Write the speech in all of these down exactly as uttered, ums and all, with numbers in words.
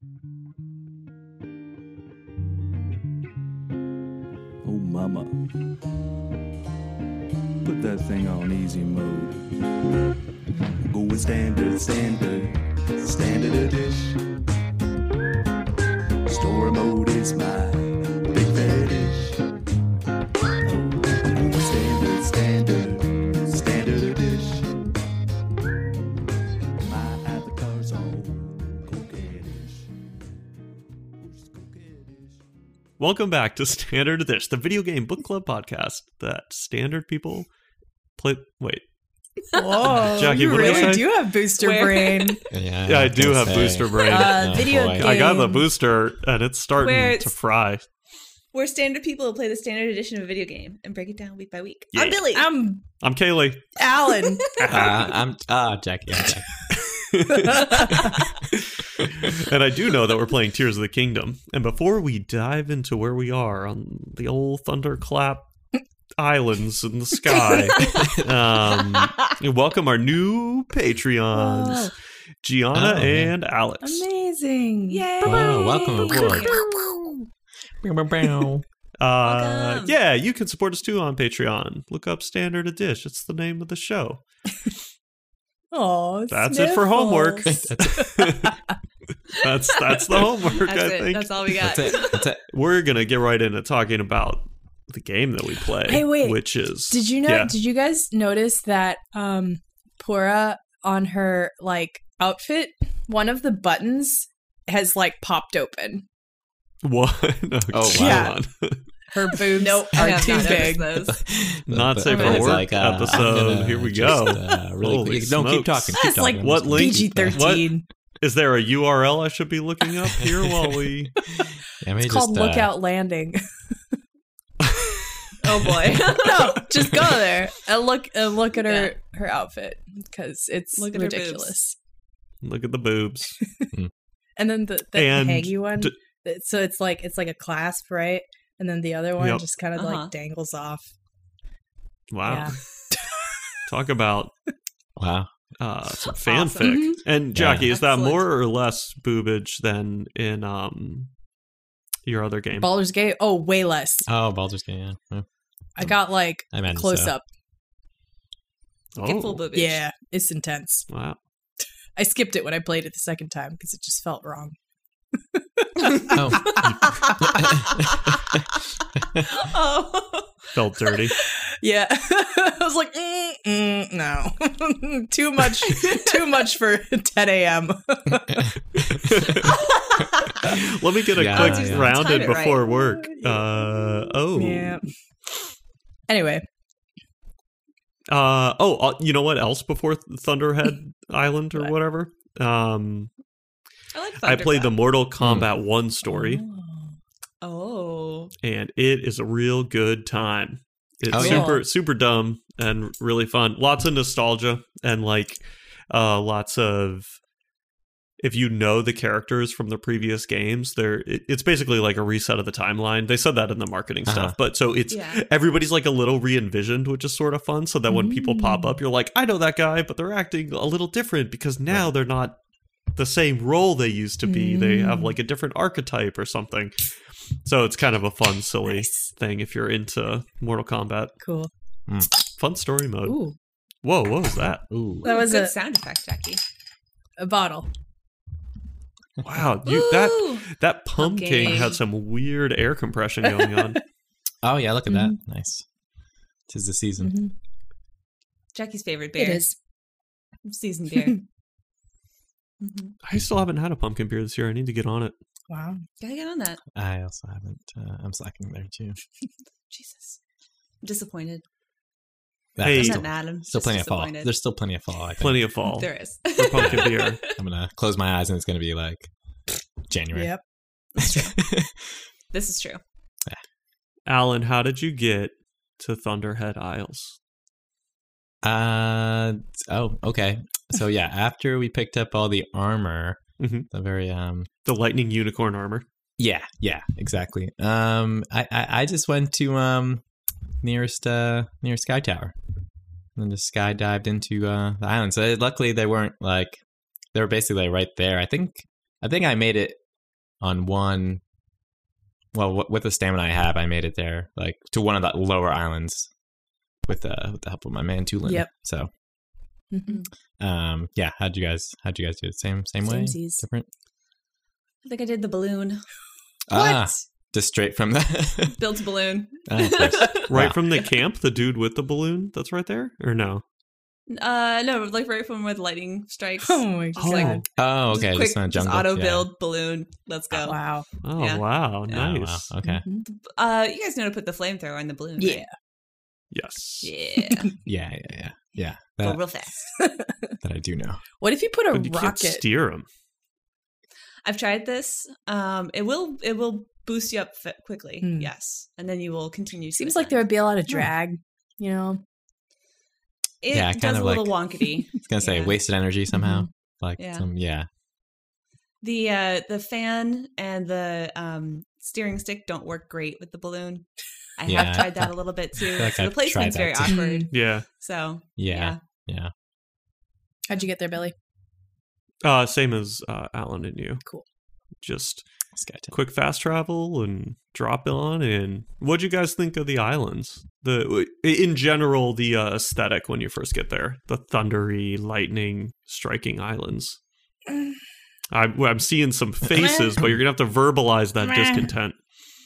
Oh, mama. Put that thing on easy mode. Going standard, standard, standard edition. Story mode is my big fetish. Going standard, standard, standard edition. My avatar's on coquettish. Coquettish. Welcome back to Standard Edition, the video game book club podcast that standard people play. Wait, Whoa, Jackie, you what did I really say? do have booster Where? brain. Yeah, yeah, I I do was have gonna booster say. brain. Uh, Oh, video boy. game. I got the booster, and it's starting Where to it's- fry. We're standard people who play the standard edition of a video game and break it down week by week. Yeah. I'm Billy. I'm I'm Kaylee. Alan. Uh, I'm ah Jackie. I'm Jackie. And I do know that we're playing Tears of the Kingdom. And before we dive into where we are on the old Thunderclap Islands in the sky, um, welcome our new Patreons, Whoa. Gianna Oh, yeah. and Alex. Amazing. Yay! Oh, welcome aboard. Uh, Welcome. yeah, you can support us too on Patreon. Look up Standard Edition. It's the name of the show. Oh, That's it for homework. That's that's the homework. That's I it. think That's all we got. That's it. That's it. we're gonna get right into talking about the game that we play. Hey, wait. which is Did you know? Yeah. Did you guys notice that um, Pura on her like outfit, one of the buttons has like popped open. What? No, Oh, come wow. on. Her boobs Nope, I are have too not big. noticed those. Not The- safe the- for it's work like, uh, I'm episode. gonna Here we just, go. Uh, really Holy quick. Don't keep smokes. talking. Keep That's talking. like I'm what just gonna- link- P G thirteen. Is there a U R L I should be looking up here while we? Yeah, maybe It's called just, uh, Lookout Landing. Oh boy. No, just go there and look and look at her her outfit because it's Look at her boobs. ridiculous. Look at the boobs. And then the, the And hanging one, d- th- so it's like it's like a clasp, right? And then the other one Yep. just kind of Uh-huh. like dangles off. Wow. Yeah. Talk about Wow. uh, some Awesome. fanfic. Mhm. And Jackie, Yeah. is that Excellent. more or less boobage than in um your other game? Baldur's Gate. Oh, way less. Oh, Baldur's Gate. Yeah. Yeah. I got like I imagine close so. up. Get full Oh, boobage. Yeah, it's intense. wow. I skipped it when I played it the second time because it just felt wrong. Oh. Oh. Felt dirty. Yeah, I was like, mm, mm, no, too much, too much for ten a.m. Let me get a Yeah, quick yeah. rounded Time it before right. work. Uh oh. Yeah. Anyway, Uh oh. uh, You know what else before Thunderhead Island or What? whatever? Um, I like I played the Thunderclap. Mortal Kombat One story, Oh. and it is a real good time. It's Oh, yeah. super super dumb and really fun. Lots of nostalgia and like uh lots of. If you know the characters from the previous games, they're it, it's basically like a reset of the timeline. They said that in the marketing Uh-huh. stuff, but so it's Yeah. everybody's like a little re-envisioned, which is sort of fun. So that when people pop up, you're like, I know that guy, but they're acting a little different because now they're not the same role they used to be. They have like a different archetype or something. So it's kind of a fun, silly Nice. thing if you're into Mortal Kombat. cool. Fun story mode. Ooh, Whoa, what was that? Ooh. that was Good a, sound effect, Jackie. a bottle. Wow, you that Ooh. that pumpkin Pumpkin. had some weird air compression going on. Oh yeah, look at that. Nice. Tis the season. Mhm. Jackie's favorite It beer. is. Seasoned beer. Mm-hmm. I still haven't had a pumpkin beer this year. I need to get on it. Wow. Gotta get on that. I also haven't. Uh, I'm slacking there too. Jesus. I'm disappointed. That- Hey. there's I'm still, not mad. I'm still just plenty of fall. disappointed. There's still plenty of fall. I think. Plenty of fall There is. for pumpkin beer. I'm gonna close my eyes and it's gonna be like January. Yep. This is true. Alan, how did you get to Thunderhead Isles? Uh oh, okay. So yeah, after we picked up all the armor, Mhm. the very um The lightning unicorn armor. yeah, yeah, exactly. Um I, I, I just went to um nearest uh near Sky Tower. And just skydived into uh the island. So luckily they weren't like they were basically right there. I think I think I made it on one. Well, w- with the stamina I have, I made it there, like to one of the lower islands, with uh, with the help of my man Tulin. Yep. So, Mhm. um, yeah. How'd you guys? How'd you guys do it? Same, same way. Samesies. Different. I think I did the balloon. Ah, just straight from the. Built a balloon. Ah, of course. Right Wow. from the camp, the dude with the balloon that's right there? Or no? Uh, no, like right from where the lightning strikes. Oh my Just god! like- Oh, Just okay. quick, Just in a just jungle. auto Yeah. build balloon. Let's go. Wow. Oh, Yeah. wow. Oh, Nice. wow. Okay. Mhm. Uh, you guys know to put the flamethrower in the balloon. Yeah. right? Yes. Yeah. Yeah, yeah, yeah, yeah. Go That, real fast. that I do know. What if you put a But you can't rocket? steer him. I've tried this. Um, it will it will boost you up f- quickly. Hmm. Yes, and then you will continue. to Seems like there ascend. would be a lot of drag. You know. It Yeah, does kind a of little like- wonky. I was gonna say Yeah. wasted energy somehow. Like Yeah. some, yeah. The uh the fan and the um steering stick don't work great with the balloon. I Yeah. have tried that a little bit too. like so I've the placement's tried very that too. awkward. Yeah. So Yeah. Yeah. How'd you get there, Billy? Uh, same as uh, Alan and you. Cool. Just Skytown. quick fast travel and drop on. And what'd you guys think of the islands? The in general, the uh, aesthetic when you first get there, the thundery, lightning striking islands. I'm, I'm seeing some faces, but you're gonna have to verbalize that Meh. discontent.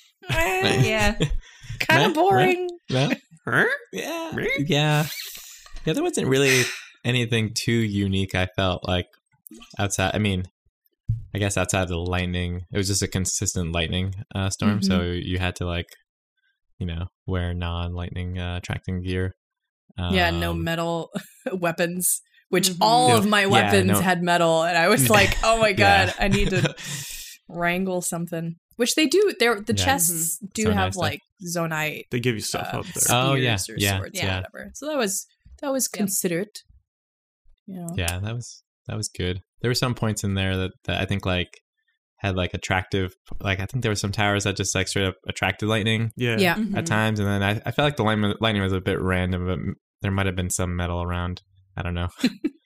yeah. Kind Meh, of boring. No? Huh? Yeah. Meh? Yeah. Yeah, there wasn't really anything too unique, I felt like outside. I mean, I guess outside of the lightning, it was just a consistent lightning uh, storm. So you had to, like, you know, wear non lightning uh, attracting gear. Yeah, no Um, metal weapons. Which Mhm. all Yeah. of my Yeah, weapons no. had metal, and I was like, "Oh my Yeah. god, I need to wrangle something." Which they do. They're, the Yeah. chests do So have nice, like zonite They give you stuff uh, up there. Oh, yeah, spears or yeah, swords or yeah. whatever. So that was that was Yep. considerate. You know. Yeah, that was that was good. There were some points in there that, that I think like had like attractive, like I think there were some towers that just like straight up attracted lightning Yeah. Yeah. Mhm. at times, and then I, I felt like the lightning, lightning was a bit random, but m- there might have been some metal around. I don't know.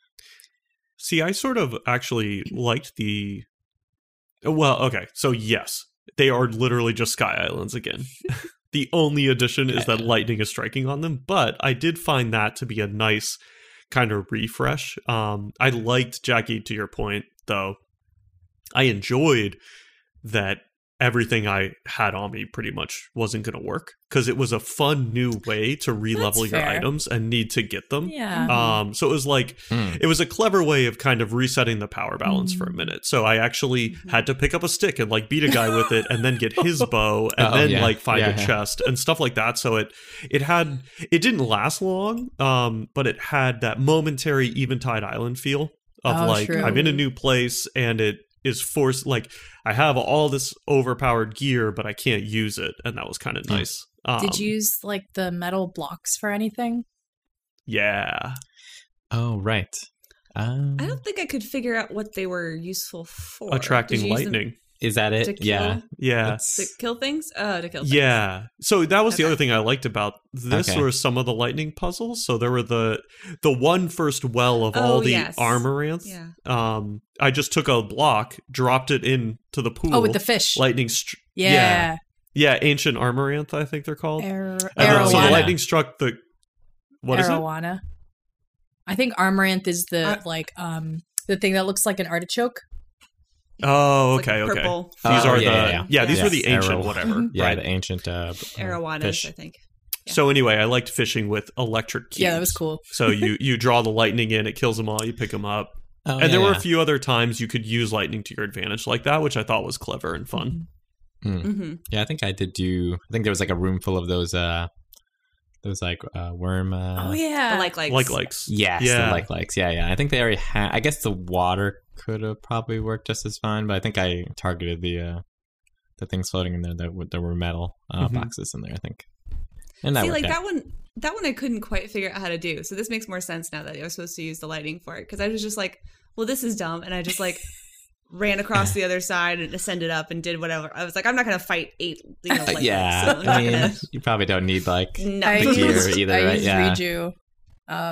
See, I sort of actually liked the. Well, okay, so yes, they are literally just sky islands again. The only addition is that lightning is striking on them, but I did find that to be a nice kind of refresh. Um, I liked, Jackie, to your point, though. I enjoyed that everything I had on me pretty much wasn't going to work because it was a fun new way to re-level That's your fair. items and need to get them. Yeah. Um, so it was like Mm. it was a clever way of kind of resetting the power balance for a minute. So I actually had to pick up a stick and like beat a guy with it, and then get his bow, and Oh, then yeah. like find Yeah, a yeah. chest and stuff like that. So it it had it didn't last long, um, but it had that momentary Eventide Island feel of Oh, like true. I'm in a new place and it is forced like I have all this overpowered gear, but I can't use it, and that was kind of Hmm. nice. Um, Did you use like the metal blocks for anything? Yeah. Oh, right. Um, I don't think I could figure out what they were useful for. Attracting Did you use them lightning. is that it? to kill- Yeah. Yeah. That's- to kill things. Oh, to kill things. Yeah. So that was the Okay. other thing I liked about this Okay. were some of the lightning puzzles. So there were the the one first well of Oh, all the yes. armoranth. Yeah. Um I just took a block, dropped it into the pool. Oh, with the fish. lightning str- yeah. yeah. Yeah, ancient armoranth, I think they're called. Ar- And then, so the Arowana. lightning struck the what is it? Arowana. I think Amaranth is the Ar- like um the thing that looks like an artichoke. Oh, It's okay, like okay. purple These Oh, are yeah, the yeah, yeah, yeah. these Yeah. were the ancient Arrow- whatever. Yeah, right. the ancient uh, Arowanas, fish. I think. Yeah. So anyway, I liked fishing with electric cubes. Yeah, that was cool. So you you draw the lightning in, it kills them all, you pick them up. Oh, and yeah, there were yeah. a few other times you could use lightning to your advantage like that, which I thought was clever and fun. Mm. Mm-hmm. Yeah, I think I did do. I think there was like a room full of those. uh Those like uh, worm. Uh, Oh yeah. The like like Like likes. Yes, Yeah. the like likes. Yeah, yeah. I think they already had. I guess the water could have probably worked just as fine, but I think I targeted the uh the things floating in there that w- there were metal uh, Mhm. boxes in there. I think. And that See, worked like out. that one, that one I couldn't quite figure out how to do. So this makes more sense now that I was supposed to use the lighting for it because I was just like, well, this is dumb, and I just like ran across the other side and ascended up and did whatever. I was like, I'm not gonna fight eight, you know, like yeah, so I'm not I mean, gonna. you probably don't need like No. I the gear used, either, I right? used Yeah. Reju. Um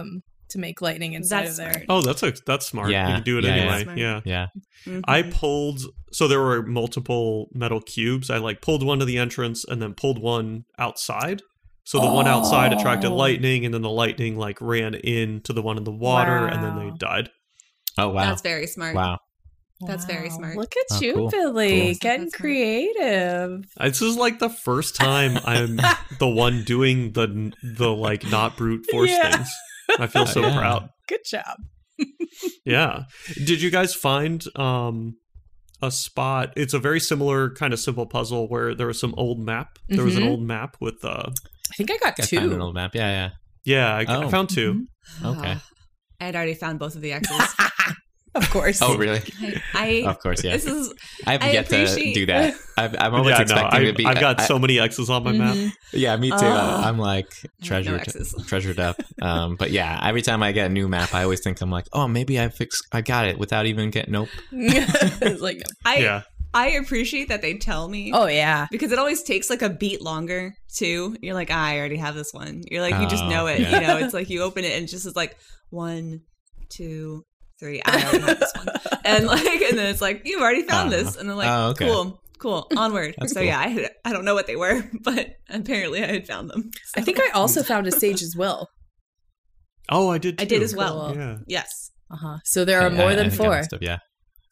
to make lightning inside That's of there. smart. Oh, that's a, that's smart. Yeah, You can do it yeah, yeah. anyway. Smart. Yeah. Yeah. Mhm. I pulled, so there were multiple metal cubes. I like pulled one to the entrance and then pulled one outside. So the one outside attracted Oh. lightning, and then the lightning like ran into the one in the water, and then they Wow. died. Oh wow. That's very smart. Wow. That's very Wow. smart. Look at Oh, you, cool. Billy, Cool. getting That's smart. creative. This is like the first time I'm the one doing the the like not brute force Yeah. things. I feel so Yeah. proud. Good job. Yeah. Did you guys find um a spot? It's a very similar kind of simple puzzle where there was some old map. There was an Mhm. old map with uh I think I got I found an two. old map. Yeah, yeah. yeah, I, I Oh. found two. Mhm. Okay. I had already found both of the X's. Of course. Oh, really? I, I Of course, yeah. this is I've I yet to appreciate- do that. I've, I'm always Yeah, no, expecting I, to be. I've got I- so many X's on my map. Mhm. Yeah, me too. Oh. I'm like I have no treasured, X's. treasured up. Um, but yeah, every time I get a new map, I always think I'm like, oh, maybe I fixed, I got it without even getting. Nope. It's like, no. I Yeah. I appreciate that they tell me. Oh yeah. Because it always takes like a beat longer too. You're like, ah, I already have this one. You're like, you just Oh, know it. yeah. You know, it's like you open it and it's just is like one, two, three. I already have this one, and like, and then it's like you've already found Uh-huh. this, and then like, Oh, okay. cool, cool, onward. That's so cool. yeah, I had, I don't know what they were, but apparently I had found them. I think I also found a stage as well. Oh, I did. I did too. as well. Cool. Yeah. Yes. Uh huh. So there are Yeah, more I- I than think I four. must have, yeah.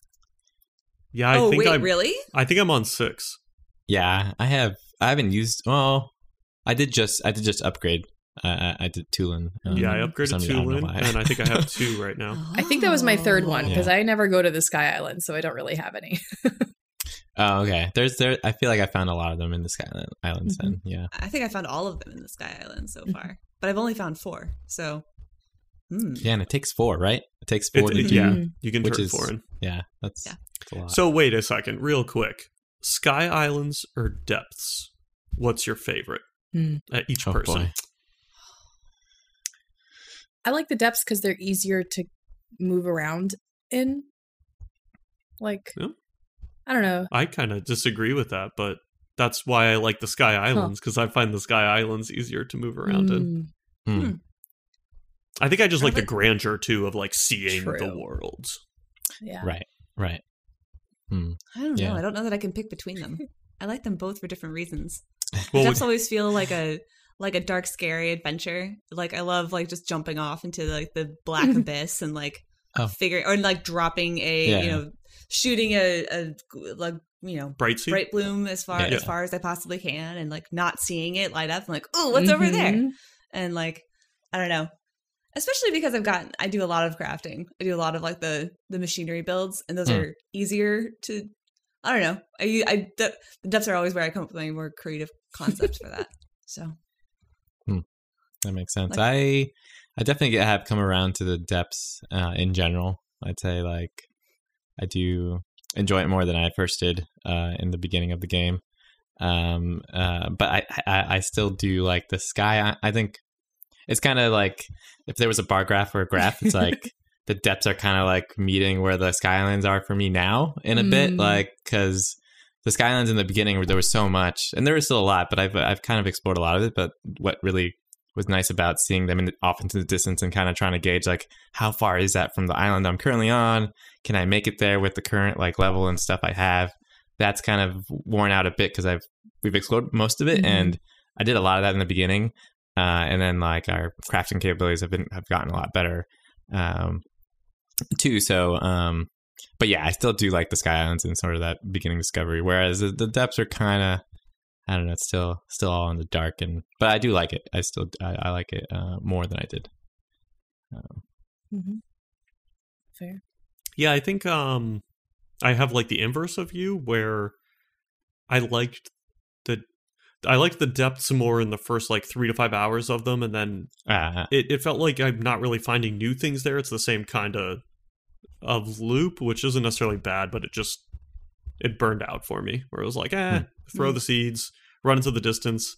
Yeah, I oh think wait, I'm. really? I think I'm on six. Yeah, I have. I haven't used. Well, I did just. I did just upgrade. I I, I did Tulin. um, Yeah, I for some upgraded reason. I don't know Tulin, why. and I think I have two right now. I think that was my third one Oh. because Yeah. I never go to the Sky Island, so I don't really have any. Oh, okay. There's there. I feel like I found a lot of them in the Sky Islands. Mm-hmm. Then, yeah. I think I found all of them in the Sky Island so far, but I've only found four. So, hmm. Yeah, and it takes four, right? It takes four It- to it- do. yeah, Mhm. you can Which turn is- four in. Yeah, that's, Yeah. that's a lot. So wait a second, real quick. Sky Islands or depths? What's your favorite? Hmm. Uh, each Oh, person. boy. I like the depths because they're easier to move around in. Like, Yeah. I don't know. I kind of disagree with that, but that's why I like the Sky Islands because I find the Sky Islands easier to move around in. Mm, Hmm. I think I just I like the like- grandeur too of like seeing the True. world. yeah. Right, right. Hmm. I don't Yeah. know. I don't know that I can pick between them. I like them both for different reasons. Well, Depths always feel like a like a dark, scary adventure. Like I love like just jumping off into like the black abyss and like Oh. figure or like dropping a Yeah. you know shooting a, a like you know Bright Sea. bright bloom as far Yeah. as far as I possibly can and like not seeing it light up and like oh what's over there Mhm. and like I don't know. Especially because I've gotten I do a lot of crafting. I do a lot of like the the machinery builds and those Hmm. are easier to I don't know. I I the, the depths are always where I come up with my more creative concepts for that. So That makes sense. Like- I I definitely get- have come around to the depths uh, in general. I'd say like I do enjoy it more than I first did uh, in the beginning of the game. Um, uh, but I, I I still do like the sky. I, I think it's kind of like if there was a bar graph or a graph, it's like the depths are kind of like meeting where the sky islands are for me now in a bit, Mm. like because the sky islands in the beginning where there was so much, and there was still a lot, but I've I've kind of explored a lot of it. But what really was nice about seeing them in, off into the distance and kind of trying to gauge like how far is that from the island I'm currently on? Can I make it there with the current like level and stuff I have? That's kind of worn out a bit because I've we've explored most of it, Mhm. and I did a lot of that in the beginning, uh, and then like our crafting capabilities have been have gotten a lot better um, too. So, um, but yeah, I still do like the Sky Islands and sort of that beginning discovery, whereas the, the depths are kind of I don't know, it's still still all in the dark, and but I do like it. I still I, I like it uh, more than I did. Um, Mhm. Fair. Yeah, I think um I have like the inverse of you where I liked the I liked the depths more in the first like three to five hours of them, and then uh, it, it felt like I'm not really finding new things there. It's the same kind of of loop, which isn't necessarily bad, but it just it burned out for me. Where it was like, eh, Hmm. throw the seeds, run into the distance,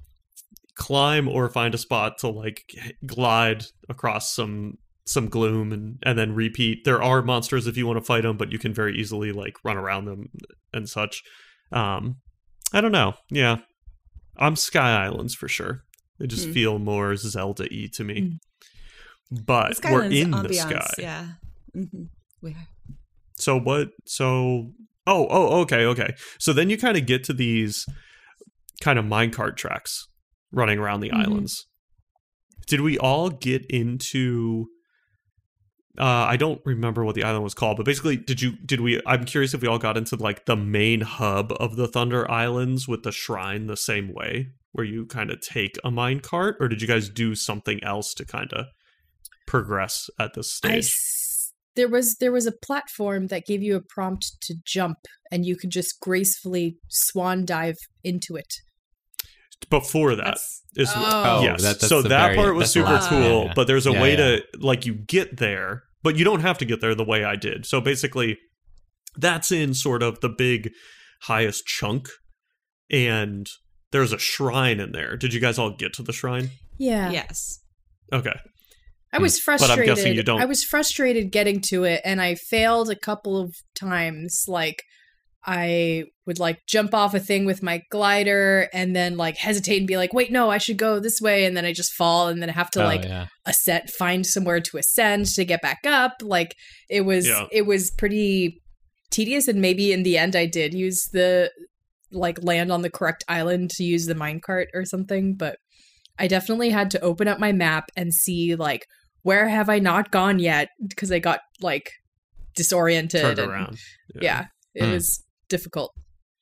climb or find a spot to like glide across some some gloom and and then repeat. There are monsters if you want to fight them, but you can very easily like run around them and such. Um, I don't know. Yeah, I'm Sky Islands for sure. They just Hmm. feel more Zelda-y to me. Hmm. but The we're Skyland's in the ambiance, sky. Yeah. Mm-hmm. We are. So what? So oh oh okay okay. So then you kind of get to these kind of minecart tracks running around the Mhm. islands. Did we all get into? Uh, I don't remember what the island was called, but basically, did you? Did we? I'm curious if we all got into like the main hub of the Thunder Islands with the shrine the same way, where you kind of take a minecart, or did you guys do something else to kind of progress at this I stage? s- there was there was a platform that gave you a prompt to jump, and you could just gracefully swan dive into it. Before that That's is Oh. yes. that- that's so the that very- part was that's the super last cool, one, yeah. but there's a Yeah, way yeah. to like you get there, but you don't have to get there the way I did. So basically, that's in sort of the big highest chunk, and there's a shrine in there. Did you guys all get to the shrine? Yeah. Yes. Okay. I was But I'm frustrated. guessing you don't- I was frustrated getting to it, and I failed a couple of times. Like, I would like jump off a thing with my glider and then like hesitate and be like, wait, no, I should go this way. And then I just fall and then I have to Oh, like yeah. ascend, find somewhere to ascend to get back up. Like it was, Yeah. it was pretty tedious. And maybe in the end I did use the like land on the correct island to use the minecart or something. But I definitely had to open up my map and see like, where have I not gone yet? Because I got like disoriented. Turned and- around. Yeah, it Hmm. was difficult.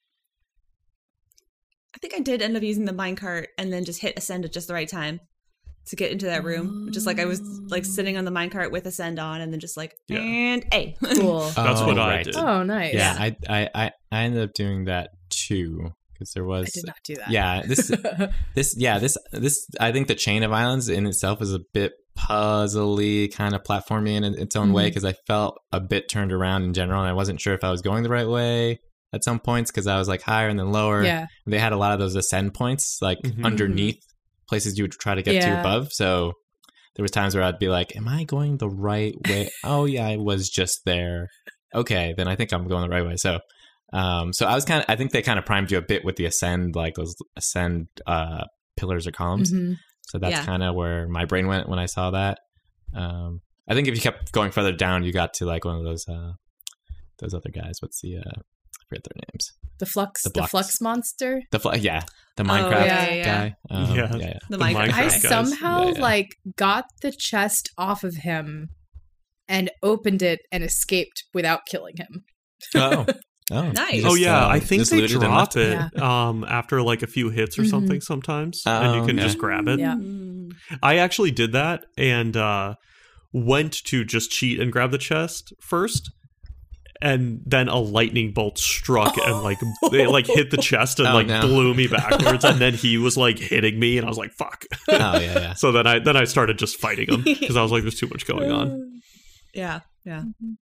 I think I did end up using the minecart and then just hit ascend at just the right time to get into that room. Just like I was like sitting on the minecart with ascend on and then just like, Yeah. and A. Cool. That's Oh, what I right. did. Oh, nice. Yeah, I, I, I, I ended up doing that too because there was. I did not do that. Yeah, this, this, yeah, this, this. I think the chain of islands in itself is a bit puzzly, kind of platformy in its own way Mhm. because I felt a bit turned around in general, and I wasn't sure if I was going the right way at some points because I was like higher and then lower. Yeah. They had a lot of those ascend points like Mhm. underneath places you would try to get to Yeah. above. So there was times where I'd be like, "Am I going the right way?" Oh yeah, I was just there. Okay, then I think I'm going the right way. So, um, so I was kind of. I think they kind of primed you a bit with the ascend, like those ascend uh, pillars or columns. Mhm. So that's Yeah. kind of where my brain went when I saw that. Um, I think if you kept going further down, you got to like one of those uh, those other guys. What's the uh, I forget their names. The flux, The the, blocks. flux monster. The fl- yeah, the Oh, Minecraft yeah, yeah. guy. Um, Yeah. yeah, yeah. The The Minecraft. Minecraft I guys. somehow Yeah, yeah. like got the chest off of him and opened it and escaped without killing him. Oh, oh, Nice. you Oh just, yeah, uh, I think just they looted and drop left. it um after like a few hits or Mhm. something sometimes, and you Oh, can okay. just grab it. Yeah. Mm. I actually did that and uh went to just cheat and grab the chest first, and then a lightning bolt struck and like it like hit the chest and Oh, like no. blew me backwards, and then he was like hitting me, and I was like, "Fuck!" Oh yeah, yeah. So then I then I started just fighting him because I was like, "There's too much going on." Yeah. Yeah.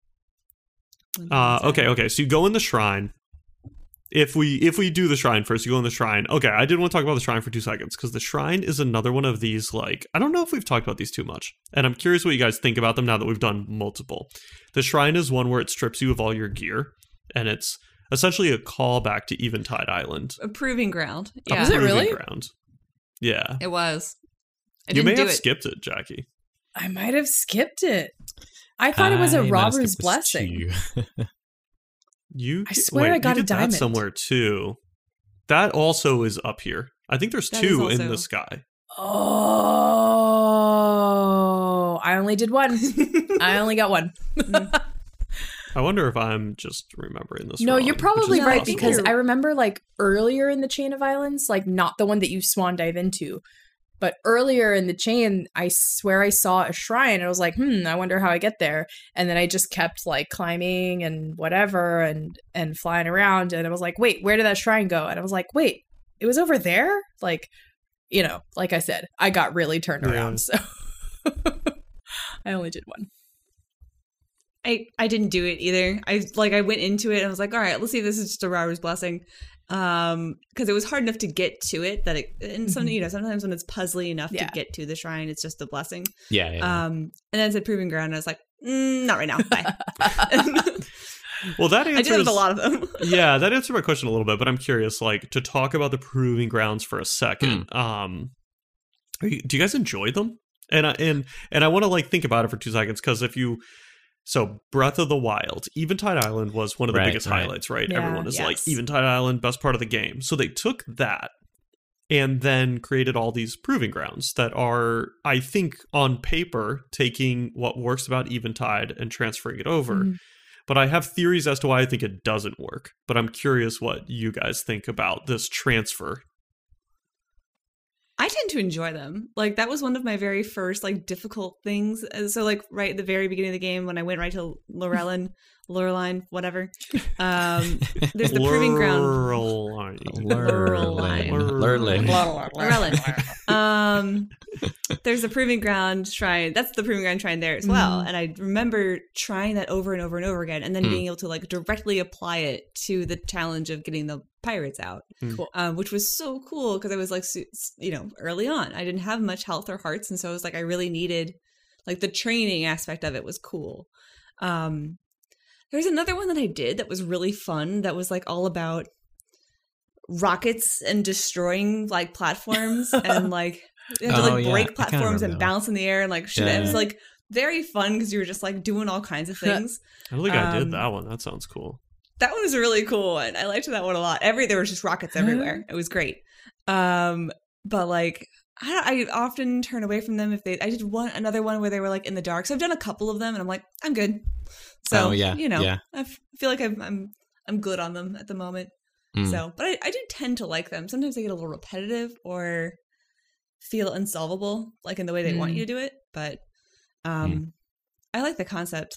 Uh, okay, okay. So you go in the shrine. If we if we do the shrine first, you go in the shrine. Okay, I did want to talk about the shrine for two seconds because the shrine is another one of these. Like, I don't know if we've talked about these too much, and I'm curious what you guys think about them now that we've done multiple. The shrine is one where it strips you of all your gear, and it's essentially a callback to Eventide Island. A proving ground. A Yeah. Is it proving really? Ground. Yeah, It was. I you didn't may do have it. skipped it, Jackie. I might have skipped it. I thought it was a I might have robber's skipped this blessing. too. You, I swear wait, I got you a did that diamond. somewhere too. That also is up here. I think there's That two is in the also- sky. Oh, I only did one. I only got one. I wonder if I'm just remembering this. No, wrong, you're which probably is right possible. because you're- I remember like earlier in the chain of islands, like not the one that you swan dive into, but earlier in the chain, I swear I saw a shrine and I was like, hmm, I wonder how I get there. And then I just kept like climbing and whatever and and flying around and I was like, wait, where did that shrine go? And I was like, wait, it was over there? Like, you know, like I said, I got really turned Yeah. around, so I only did one. I, I didn't do it either. I like I went into it and I was like, all right, let's see if this is just a robber's blessing. Um, because it was hard enough to get to it that it and some Mhm. you know, sometimes when it's puzzly enough Yeah. to get to the shrine, it's just a blessing. yeah, yeah. yeah. Um, and then it said proving ground, and I was like, mm, not right now. Bye. Well, that I answers did with a lot of them. yeah, that answered my question a little bit, but I'm curious, like, to talk about the proving grounds for a second. Hmm. Um, are you, do you guys enjoy them? And I, and and I want to like think about it for two seconds because if you so Breath of the Wild, Eventide Island was one of the Right, biggest right. highlights, right? Yeah, Everyone is yes. like Eventide Island, best part of the game. So they took that and then created all these proving grounds that are, I think, on paper, taking what works about Eventide and transferring it over. Mhm. But I have theories as to why I think it doesn't work. But I'm curious what you guys think about this transfer. I tend to enjoy them. Like that was one of my very first like difficult things. And so like right at the very beginning of the game when I went right to Lorelin, Loreline, whatever. Um, there's the proving ground. Lurline. Lurline. Lurline. Lurline. Lorelin. Um, there's the proving ground shrine. That's the proving ground shrine there as well. Mhm. And I remember trying that over and over and over again, and then Hmm. being able to like directly apply it to the challenge of getting the pirates out, Cool. um, which was so cool because I was like, su- you know, early on, I didn't have much health or hearts, and so I was like, I really needed like the training aspect of it was cool. Um, there's another one that I did that was really fun. That was like all about rockets and destroying like platforms and like you have to Oh, like yeah. break I kinda platforms remember and that one. bounce in the air and like shit. Yeah. It was like very fun because you were just like doing all kinds of things. I don't think I Um, did that one. That sounds cool. That one was a really cool one. I liked that one a lot. Every there was just rockets everywhere. It was great. Um, but like I, don't, I often turn away from them if they. I did one another one where they were like in the dark. So I've done a couple of them, and I'm like, I'm good. So Oh, yeah, you know, yeah. I f- feel like I'm I'm I'm good on them at the moment. Mm. So, but I, I do tend to like them. Sometimes they get a little repetitive or feel unsolvable, like in the way they want Mm. you to do it. But um, Mm. I like the concept.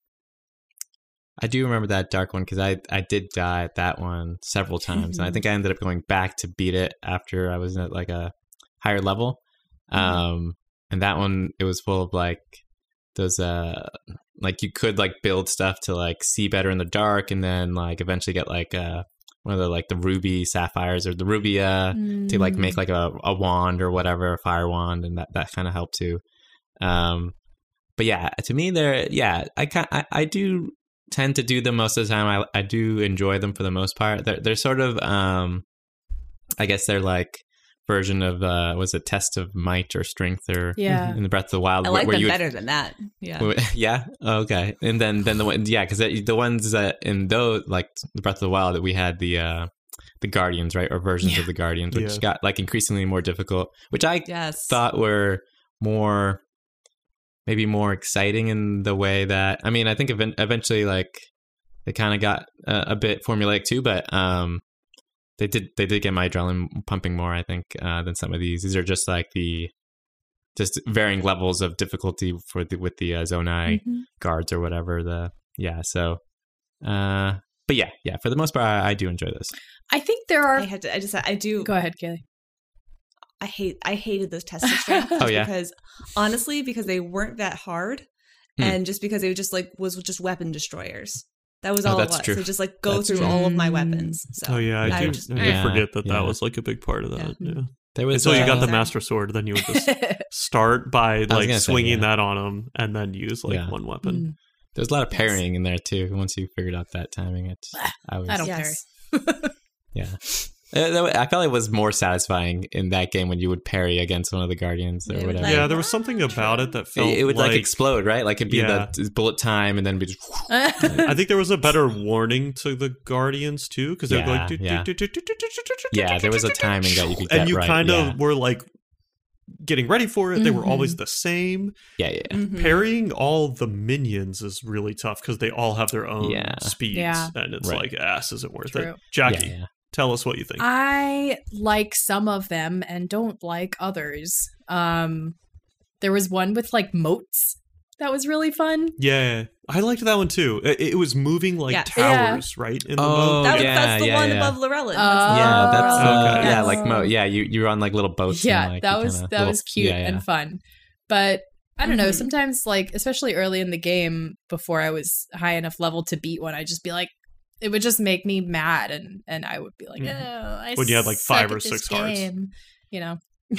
I do remember that dark one because I, I did die at that one several times. And I think I ended up going back to beat it after I was at like a higher level. Um, and that one, it was full of like those, uh, like you could like build stuff to like see better in the dark and then like eventually get like uh, one of the like the ruby sapphires or the ruby uh, to like make like a, a wand or whatever, a fire wand. And that, that kind of helped too. Um, but yeah, to me, they're, yeah, I, can, I, I do tend to do them most of the time. I, I do enjoy them for the most part. They're they're sort of um, I guess they're like version of uh, was it Test of Might or Strength or Yeah. in the Breath of the Wild. I where- like where them you would- better than that. Yeah. yeah. Okay. And then then the one yeah because the ones that in those like the Breath of the Wild that we had the uh, the Guardians, right, or versions Yeah. of the Guardians, which Yeah. got like increasingly more difficult, which I Yes. thought were more maybe more exciting in the way that I mean I think event- eventually like they kind of got uh, a bit formulaic too, but um they did they did get my adrenaline pumping more I think uh, than some of these. These are just like the just varying levels of difficulty for the with the uh, Zonai Mhm. guards or whatever the yeah so uh but yeah yeah for the most part I, I do enjoy this. I think there are. I had to. I just. I do. Go ahead, Kaylee. I hate. I hated those tests of strength. Oh, just yeah? Because honestly, because they weren't that hard, Hmm. and just because they just like was just weapon destroyers. That was Oh, all it that's was. true. So just like go That's through true. all of my Mm. weapons. So Oh yeah, I, I do. just- I did Yeah, forget that yeah. that was like a big part of that. Yeah. Yeah. There was Until you uh, got the Sorry. Master Sword, then you would just start by was like gonna say, swinging yeah. that on them and then use like Yeah. one weapon. Mm. There's a lot of Yes. parrying in there too. Once you figured out that timing, it I was I don't yes. yeah. Uh, that wa- I felt it was more satisfying in that game when you would parry against one of the guardians or They would, whatever. like, Yeah, there was something about it that felt it, it would like, like explode, right? Like it'd be Yeah. the bullet time, and then be just I think there was a better warning to the Guardians too, because they were Yeah, like, yeah. yeah. There was a timing that you could get and you right. kind of yeah. were like getting ready for it. They were Mhm. always the same. yeah, yeah, yeah. Mhm. Parrying all the minions is really tough because they all have their own Yeah. speeds, Yeah. and it's Right. like, ass, is it worth True. it? Jackie, yeah, yeah. tell us what you think. I like some of them and don't like others. Um, there was one with like moats that was really fun. Yeah, I liked that one too. It, it was moving like Yeah. towers, right? In the Oh, moat. That was, yeah, that's the yeah, one yeah. above Lorelin. Oh. Yeah, that's uh, Okay. yeah, like mo- yeah. You you're on like little boats. Yeah, and, like, that you was kinda that little- was cute yeah, yeah. and fun. But I don't know, Mhm. sometimes like especially early in the game before I was high enough level to beat one, I'd just be like it would just make me mad and and I would be like, Mhm. "Oh, I When you had, like, suck five at or this six hearts. game," you know.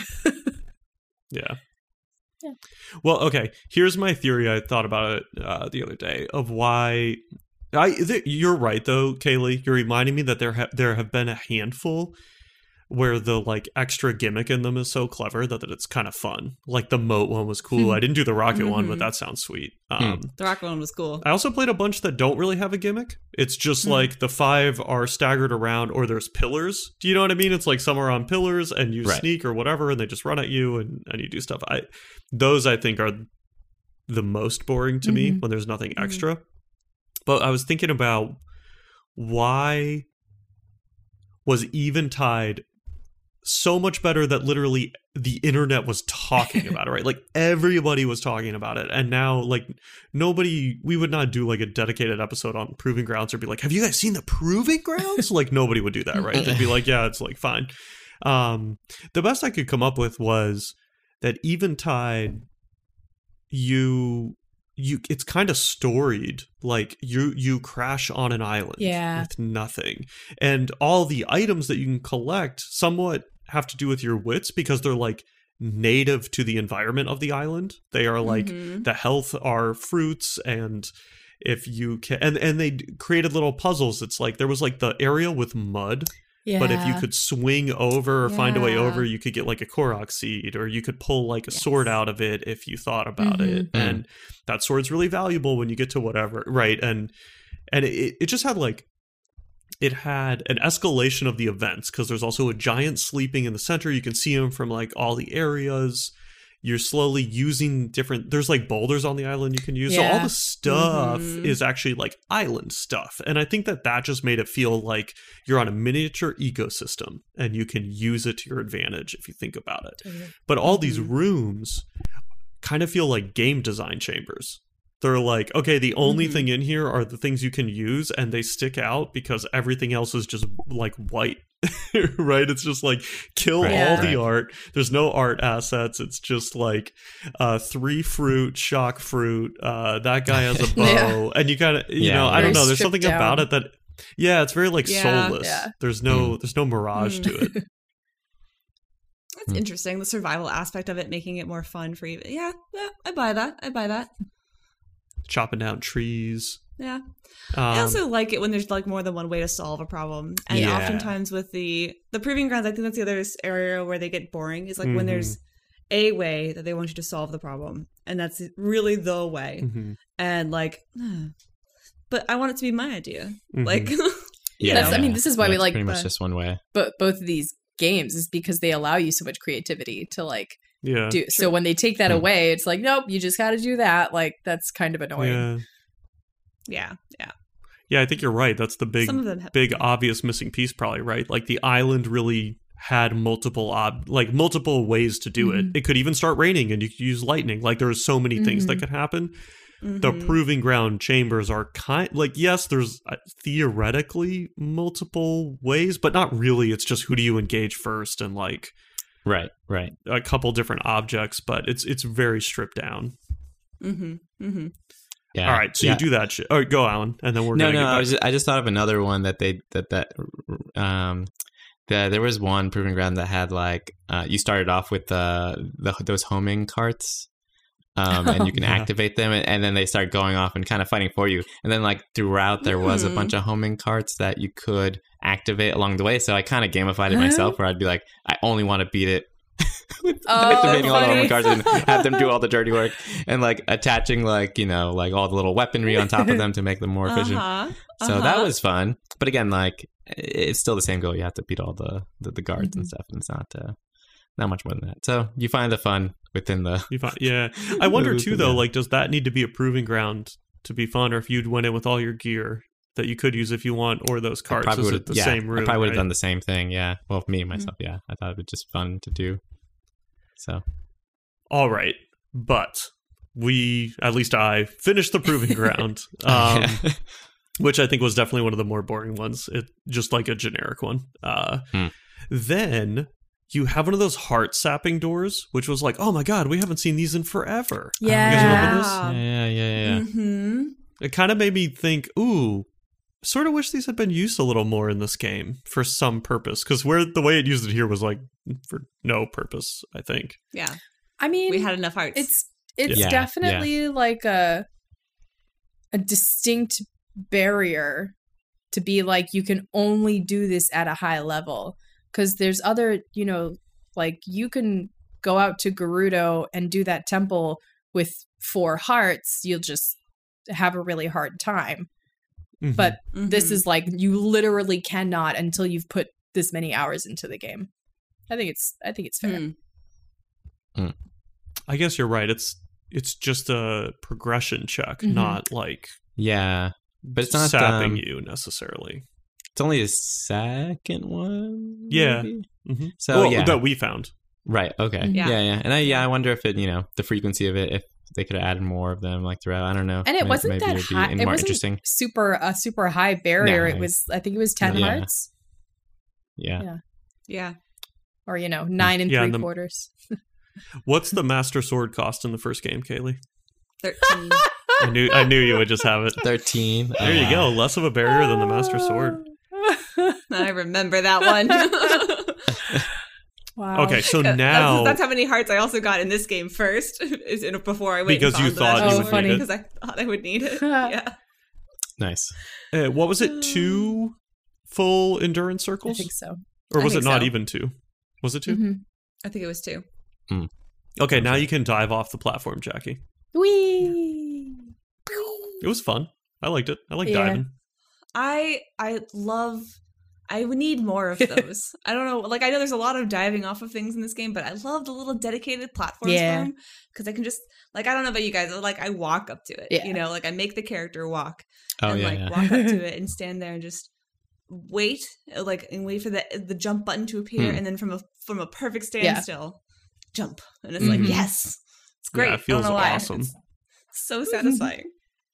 Yeah. Yeah. Well, okay. Here's my theory. I thought about it uh, the other day of why. I th- you're right though, Kaylee. You're reminding me that there ha- there have been a handful where the like extra gimmick in them is so clever that, that it's kind of fun. Like the moat one was cool. I didn't do the rocket Mm-hmm. one, but that sounds sweet. Um, The rocket one was cool. I also played a bunch that don't really have a gimmick. It's just like the five are staggered around, or there's pillars. Do you know what I mean? It's like some are on pillars and you Right. sneak or whatever, and they just run at you and, and you do stuff. I those I think are the most boring to me Mhm. when there's nothing extra. But I was thinking about why was Eventide so much better that literally the internet was talking about it, right? Like everybody was talking about it. And now like nobody, we would not do like a dedicated episode on Proving Grounds or be like, have you guys seen the Proving Grounds? Like nobody would do that, right? They'd be like, yeah, it's like fine. Um, the best I could come up with was that Eventide, you you it's kind of storied. Like you you crash on an island Yeah. with nothing, and all the items that you can collect somewhat have to do with your wits because they're like native to the environment of the island. They are like Mhm. the health are fruits, and if you can and and they created little puzzles. It's like there was like the area with mud. Yeah. But if you could swing over or find a way Yeah. over, you could get like a Korok seed, or you could pull like a Yes. sword out of it if you thought about it. Mhm. And that sword's really valuable when you get to whatever, right? And and it, it just had like it had an escalation of the events because there's also a giant sleeping in the center. You can see him from like all the areas. You're slowly using different, there's like boulders on the island you can use. So all Yeah. the stuff Mhm. is actually like island stuff. And I think that that just made it feel like you're on a miniature ecosystem and you can use it to your advantage if you think about it. Totally. But all these rooms kind of feel like game design chambers. They're like, okay, the only Mhm. thing in here are the things you can use, and they stick out because everything else is just like white, right? It's just like kill Right, all right. the art. There's no art assets. It's just like uh, three fruit, shock fruit. Uh, that guy has a bow, Yeah. and you gotta, you Yeah. know, I don't Very know. There's stripped something about down. it that, yeah, it's very like Yeah. soulless. Yeah. There's no, there's no mirage Mm. to it. That's Hmm. interesting. The survival aspect of it, making it more fun for you. Yeah, yeah, I buy that. I buy that. Chopping down trees. Yeah. Um, I also like it when there's like more than one way to solve a problem. And Yeah. oftentimes with the the proving grounds, I think that's the other s- area where they get boring is like when Mhm. there's a way that they want you to solve the problem, and that's really the way. mhm, And like, "Huh, but I want it to be my idea. mhm. Like, Yeah, That's- I mean, this is why Yeah, we it's like pretty much the- just one way. but both of these games is because they allow you so much creativity to like yeah. do. So when they take that Hmm. away, it's like, nope, you just got to do that. Like that's kind of annoying. Yeah. yeah, yeah. Yeah, I think you're right. That's the big, Some of them have big obvious missing piece, probably, right? Like the island really had multiple, ob- like multiple ways to do it. Mhm. It could even start raining, and you could use lightning. Like there are so many things that Mhm. could happen. The Mhm. proving ground chambers are kind, like yes, there's uh, theoretically multiple ways, but not really. It's just who do you engage first, and like Right, right. a couple different objects, but it's it's very stripped down. Mhm. Mhm. Yeah. All right, so yeah. you do that shit. All right, go, Alan, and then we're no, gonna no. get I, back. was just, I just thought of another one that they that that um that there was one proving ground that had like uh, you started off with the, the those homing carts. Um, and you can Yeah. activate them, and, and then they start going off and kind of fighting for you. And then, like throughout, there was a Hmm. bunch of homing carts that you could activate along the way. So I kind of gamified it myself, where I'd be like, I only want to beat it with Oh, activating all the homing funny. carts and have them do all the dirty work, and like attaching like you know like all the little weaponry on top of them to make them more efficient. Uh-huh. So that Uh-huh. was fun. But again, like it's still the same goal. You have to beat all the the, the guards Mm-hmm. and stuff, and it's not uh, not much more than that. So you find the fun within the. You find, yeah. I wonder Within too, though, that. like, does that need to be a proving ground to be fun, or if you'd went in with all your gear that you could use if you want, or those I carts? probably Is would've- it the yeah, same room? I probably would have right? done the same thing. Yeah. Well, me Mm-hmm. myself. Yeah. I thought it was just fun to do. So. All right, but we, at least I, finished the proving ground, um, which I think was definitely one of the more boring ones. It just like a generic one. Uh, Hmm. Then you have one of those heart sapping doors, which was like, oh my god, we haven't seen these in forever. You guys remember this? yeah. Yeah. Yeah. Yeah. Mhm. It kind of made me think, ooh, sort of wish these had been used a little more in this game for some purpose. Because where the way it used it here was like for no purpose, I think. Yeah. I mean, We had enough hearts. it's it's Yeah, definitely like a a distinct barrier to be like you can only do this at a high level because there's other, you know, like you can go out to Gerudo and do that temple with four hearts. You'll just have a really hard time. Mhm. But Mhm. this is like you literally cannot until you've put this many hours into the game. I think it's I think it's fair. Hmm. I guess you're right. It's it's just a progression check, Mhm. not like Yeah, but it's not sapping um, you necessarily. It's only the second one. Yeah. maybe? Mm-hmm. So well, yeah, that we found. right. Okay. Mhm. Yeah. Yeah. yeah, And I yeah, I wonder if it you know the frequency of it if they could have added more of them like throughout. I don't know. And it May- wasn't maybe that it'd be high. It more wasn't interesting. super a super high barrier. No. It was I think it was ten Yeah. hearts, Yeah. Yeah. Yeah. or you know nine and Yeah, three and the- quarters. What's the Master Sword cost in the first game, Kaylee? thirteen. I knew I knew you would just have it. Thirteen. There you go. Less of a barrier than the Master Sword. I remember that one. Wow. Okay, so That's- now that's how many hearts I also got in this game first, is in, before I went Because and you found the thought Master you would Sword, need it. because I thought I would need it. Yeah. Nice. uh, what was it? Two full endurance I circles, think so. or I was it think not so. even two? Was it 2 Mhm. I think it was two. Okay, now you can dive off the platform, Jackie. Whee! It was fun. I liked it. I like Yeah. diving. I I love. I would need more of those. I don't know. Like I know there's a lot of diving off of things in this game, but I love the little dedicated platforms Yeah. for them because I can just like I don't know about you guys. Like I walk up to it. Yeah. You know, like I make the character walk Oh and yeah. like yeah. walk up to it and stand there and just wait, like and wait for the the jump button to appear, Hmm. and then from a from a perfect Yeah. standstill, jump, and it's Mhm. like yes, it's great. Yeah, it feels I don't know why. awesome. It's so satisfying.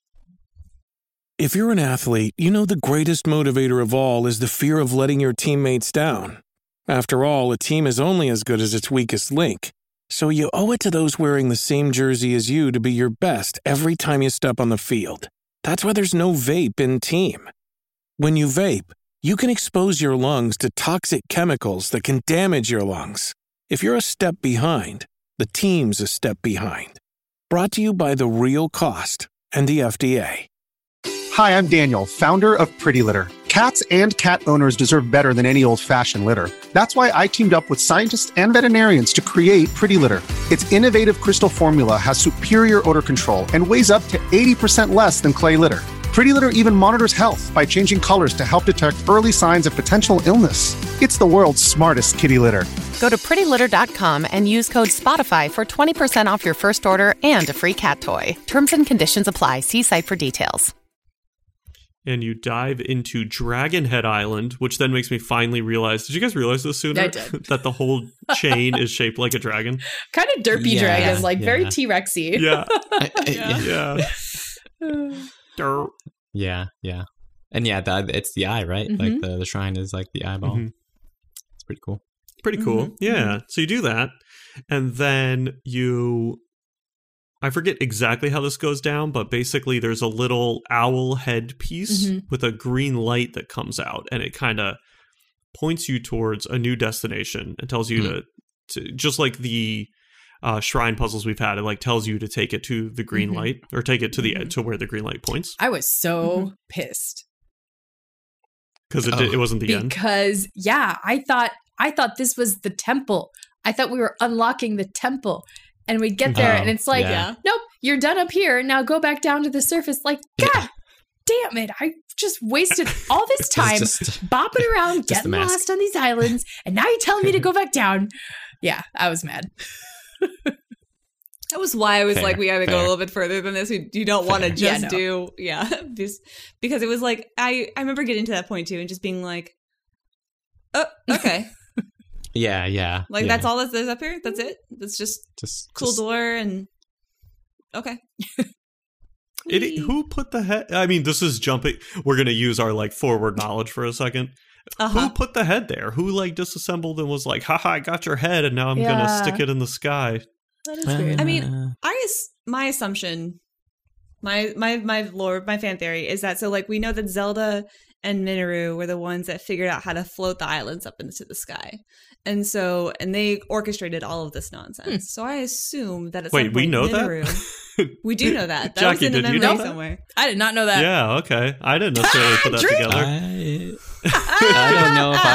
If you're an athlete, you know the greatest motivator of all is the fear of letting your teammates down. After all, a team is only as good as its weakest link. So you owe it to those wearing the same jersey as you to be your best every time you step on the field. That's why there's no vape in team. When you vape, you can expose your lungs to toxic chemicals that can damage your lungs. If you're a step behind, the team's a step behind. Brought to you by The Real Cost and the F D A. Hi, I'm Daniel, founder of Pretty Litter. Cats and cat owners deserve better than any old-fashioned litter. That's why I teamed up with scientists and veterinarians to create Pretty Litter. Its innovative crystal formula has superior odor control and weighs up to eighty percent less than clay litter. Pretty Litter even monitors health by changing colors to help detect early signs of potential illness. It's the world's smartest kitty litter. Go to pretty litter dot com and use code SPOTIFY for twenty percent off your first order and a free cat toy. Terms and conditions apply. See site for details. And you dive into Dragon Head Island, which then makes me finally realize. Did you guys realize this sooner? I did. That the whole chain is shaped like a dragon. Kind of derpy Yeah. dragon, like very Yeah. T-Rexy. Yeah, I- I- yeah. yeah. Derp. Yeah, yeah. And yeah, that it's the eye, right? Mhm. Like the, the shrine is like the eyeball. Mhm. It's pretty cool. Pretty cool. Mm-hmm. Yeah. So you do that, and then you. I forget exactly how this goes down, but basically there's a little owl head piece Mhm. with a green light that comes out, and it kind of points you towards a new destination and tells you Hmm. to, to, just like the uh, shrine puzzles we've had, it like tells you to take it to the green Mhm. light or take it to the Mhm. to where the green light points I was so Mm-hmm. pissed because it, Oh. did- it wasn't the end. because yeah, I thought I thought this was the temple. I thought we were unlocking the temple. And we'd get there Oh, and it's like, yeah. nope, you're done up here. Now go back down to the surface. Like, God damn it. I just wasted all this It's time just- bopping around, just the getting mask. lost on these islands. And now you're telling me to go back down. Yeah, I was mad. That was why I was Fair, like, we gotta go fair. a little bit further than this. We, you don't want to Fair. just Yeah, no. do, yeah, just because it was like I I remember getting to that point too and just being like, oh, okay, Yeah, yeah. like yeah. that's all that there's up here. That's it. That's just Just cool just- door and okay. It, who put the head? I mean, this is jumping. We're gonna use our like forward knowledge for a second. Uh-huh. Who put the head there? Who like disassembled and was like, haha, I got your head and now I'm gonna Yeah. stick it in the sky. That is weird. I mean, Uh, I as- my assumption, my my my lore, my fan theory is that so like we know that Zelda and Minoru were the ones that figured out how to float the islands up into the sky, and so and they orchestrated all of this nonsense. Hmm. So I assume that at Wait, some we point know Minoru, that? we do know that. That Jackie, was in the did you memory know that? somewhere. I did not know that. Yeah, okay. I didn't necessarily put that Drink. together. I, I don't know if I knew that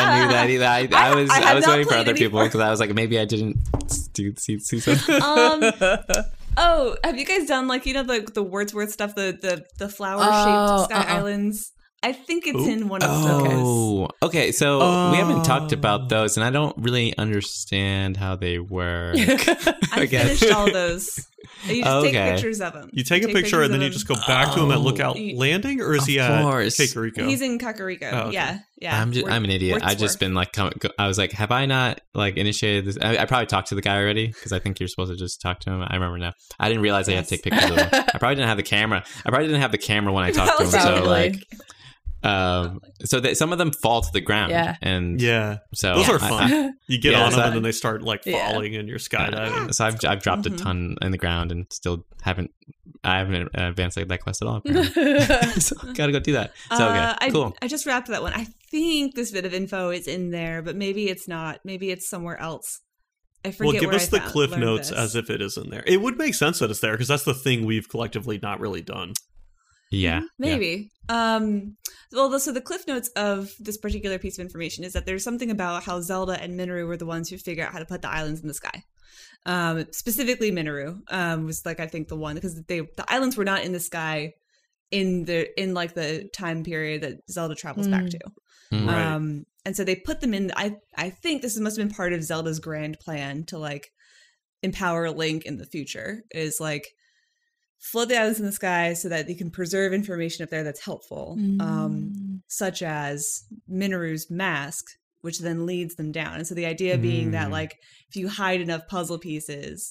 I, I, I was I I, have was not waiting for played other any people before. because I was like, maybe I didn't do, see, see something. Um. Oh, have you guys done like you know the the Wordsworth stuff, the the the flower shaped Oh, sky uh-uh. islands? I think it's Ooh. in one of those. Oh, okay. So we haven't talked Oh. about those, and I don't really understand how they work. I guess. finished all those. You just take Okay. pictures of them. You take a picture and then you just go back to him at Lookout Oh. Landing, or is Of he at course. Kakariko? He's in Kakariko. Oh, okay. Yeah, yeah. I'm just, Wor- I'm an idiot. I just Wordsworth. been like, come, go, I was like, have I not like initiated this? I, I probably talked to the guy already because I think you're supposed to just talk to him. I remember now. I didn't realize I had to take pictures of him. I probably didn't have the camera. I probably didn't have the camera when I talked to him. So Probably. like, um, so that some of them fall to the ground. Yeah. and yeah, so those are I- fun. I- you get Yeah, on so them I- and then they start like Yeah. falling and you're skydiving. So I've I've dropped Mhm. a ton in the ground and still haven't I haven't advanced like that quest at all. apparently. So gotta go do that. So okay, Uh, I, cool. I just wrapped that one. I think this bit of info is in there, but maybe it's not. Maybe it's somewhere else. I forget. Well, give where us I the found- cliff learned notes this. as if it is in there. It would make sense that it's there because that's the thing we've collectively not really done. Yeah, yeah. Maybe. Um, well, the, so the cliff notes of this particular piece of information is that there's something about how Zelda and Minoru were the ones who figure out how to put the islands in the sky. Um, specifically, Minoru um, was like I think the one because they the islands were not in the sky in the in like the time period that Zelda travels back Mm. to. Mm. Right. Um, and so they put them in. I I think this must have been part of Zelda's grand plan to like empower Link in the future. Is like float the islands in the sky so that they can preserve information up there that's helpful, um, such as Minoru's mask, which then leads them down. And so the idea being that Mm. like if you hide enough puzzle pieces,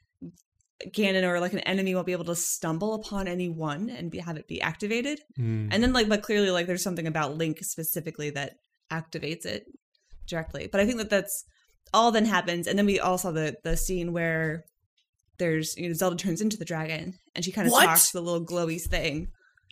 Ganon or like an enemy won't be able to stumble upon any one and be, have it be activated. Mm. And then like but clearly like there's something about Link specifically that activates it directly. But I think that that's all then happens. And then we all saw the the scene where there's you know Zelda turns into the dragon and she kind of What? talks to the little glowy thing.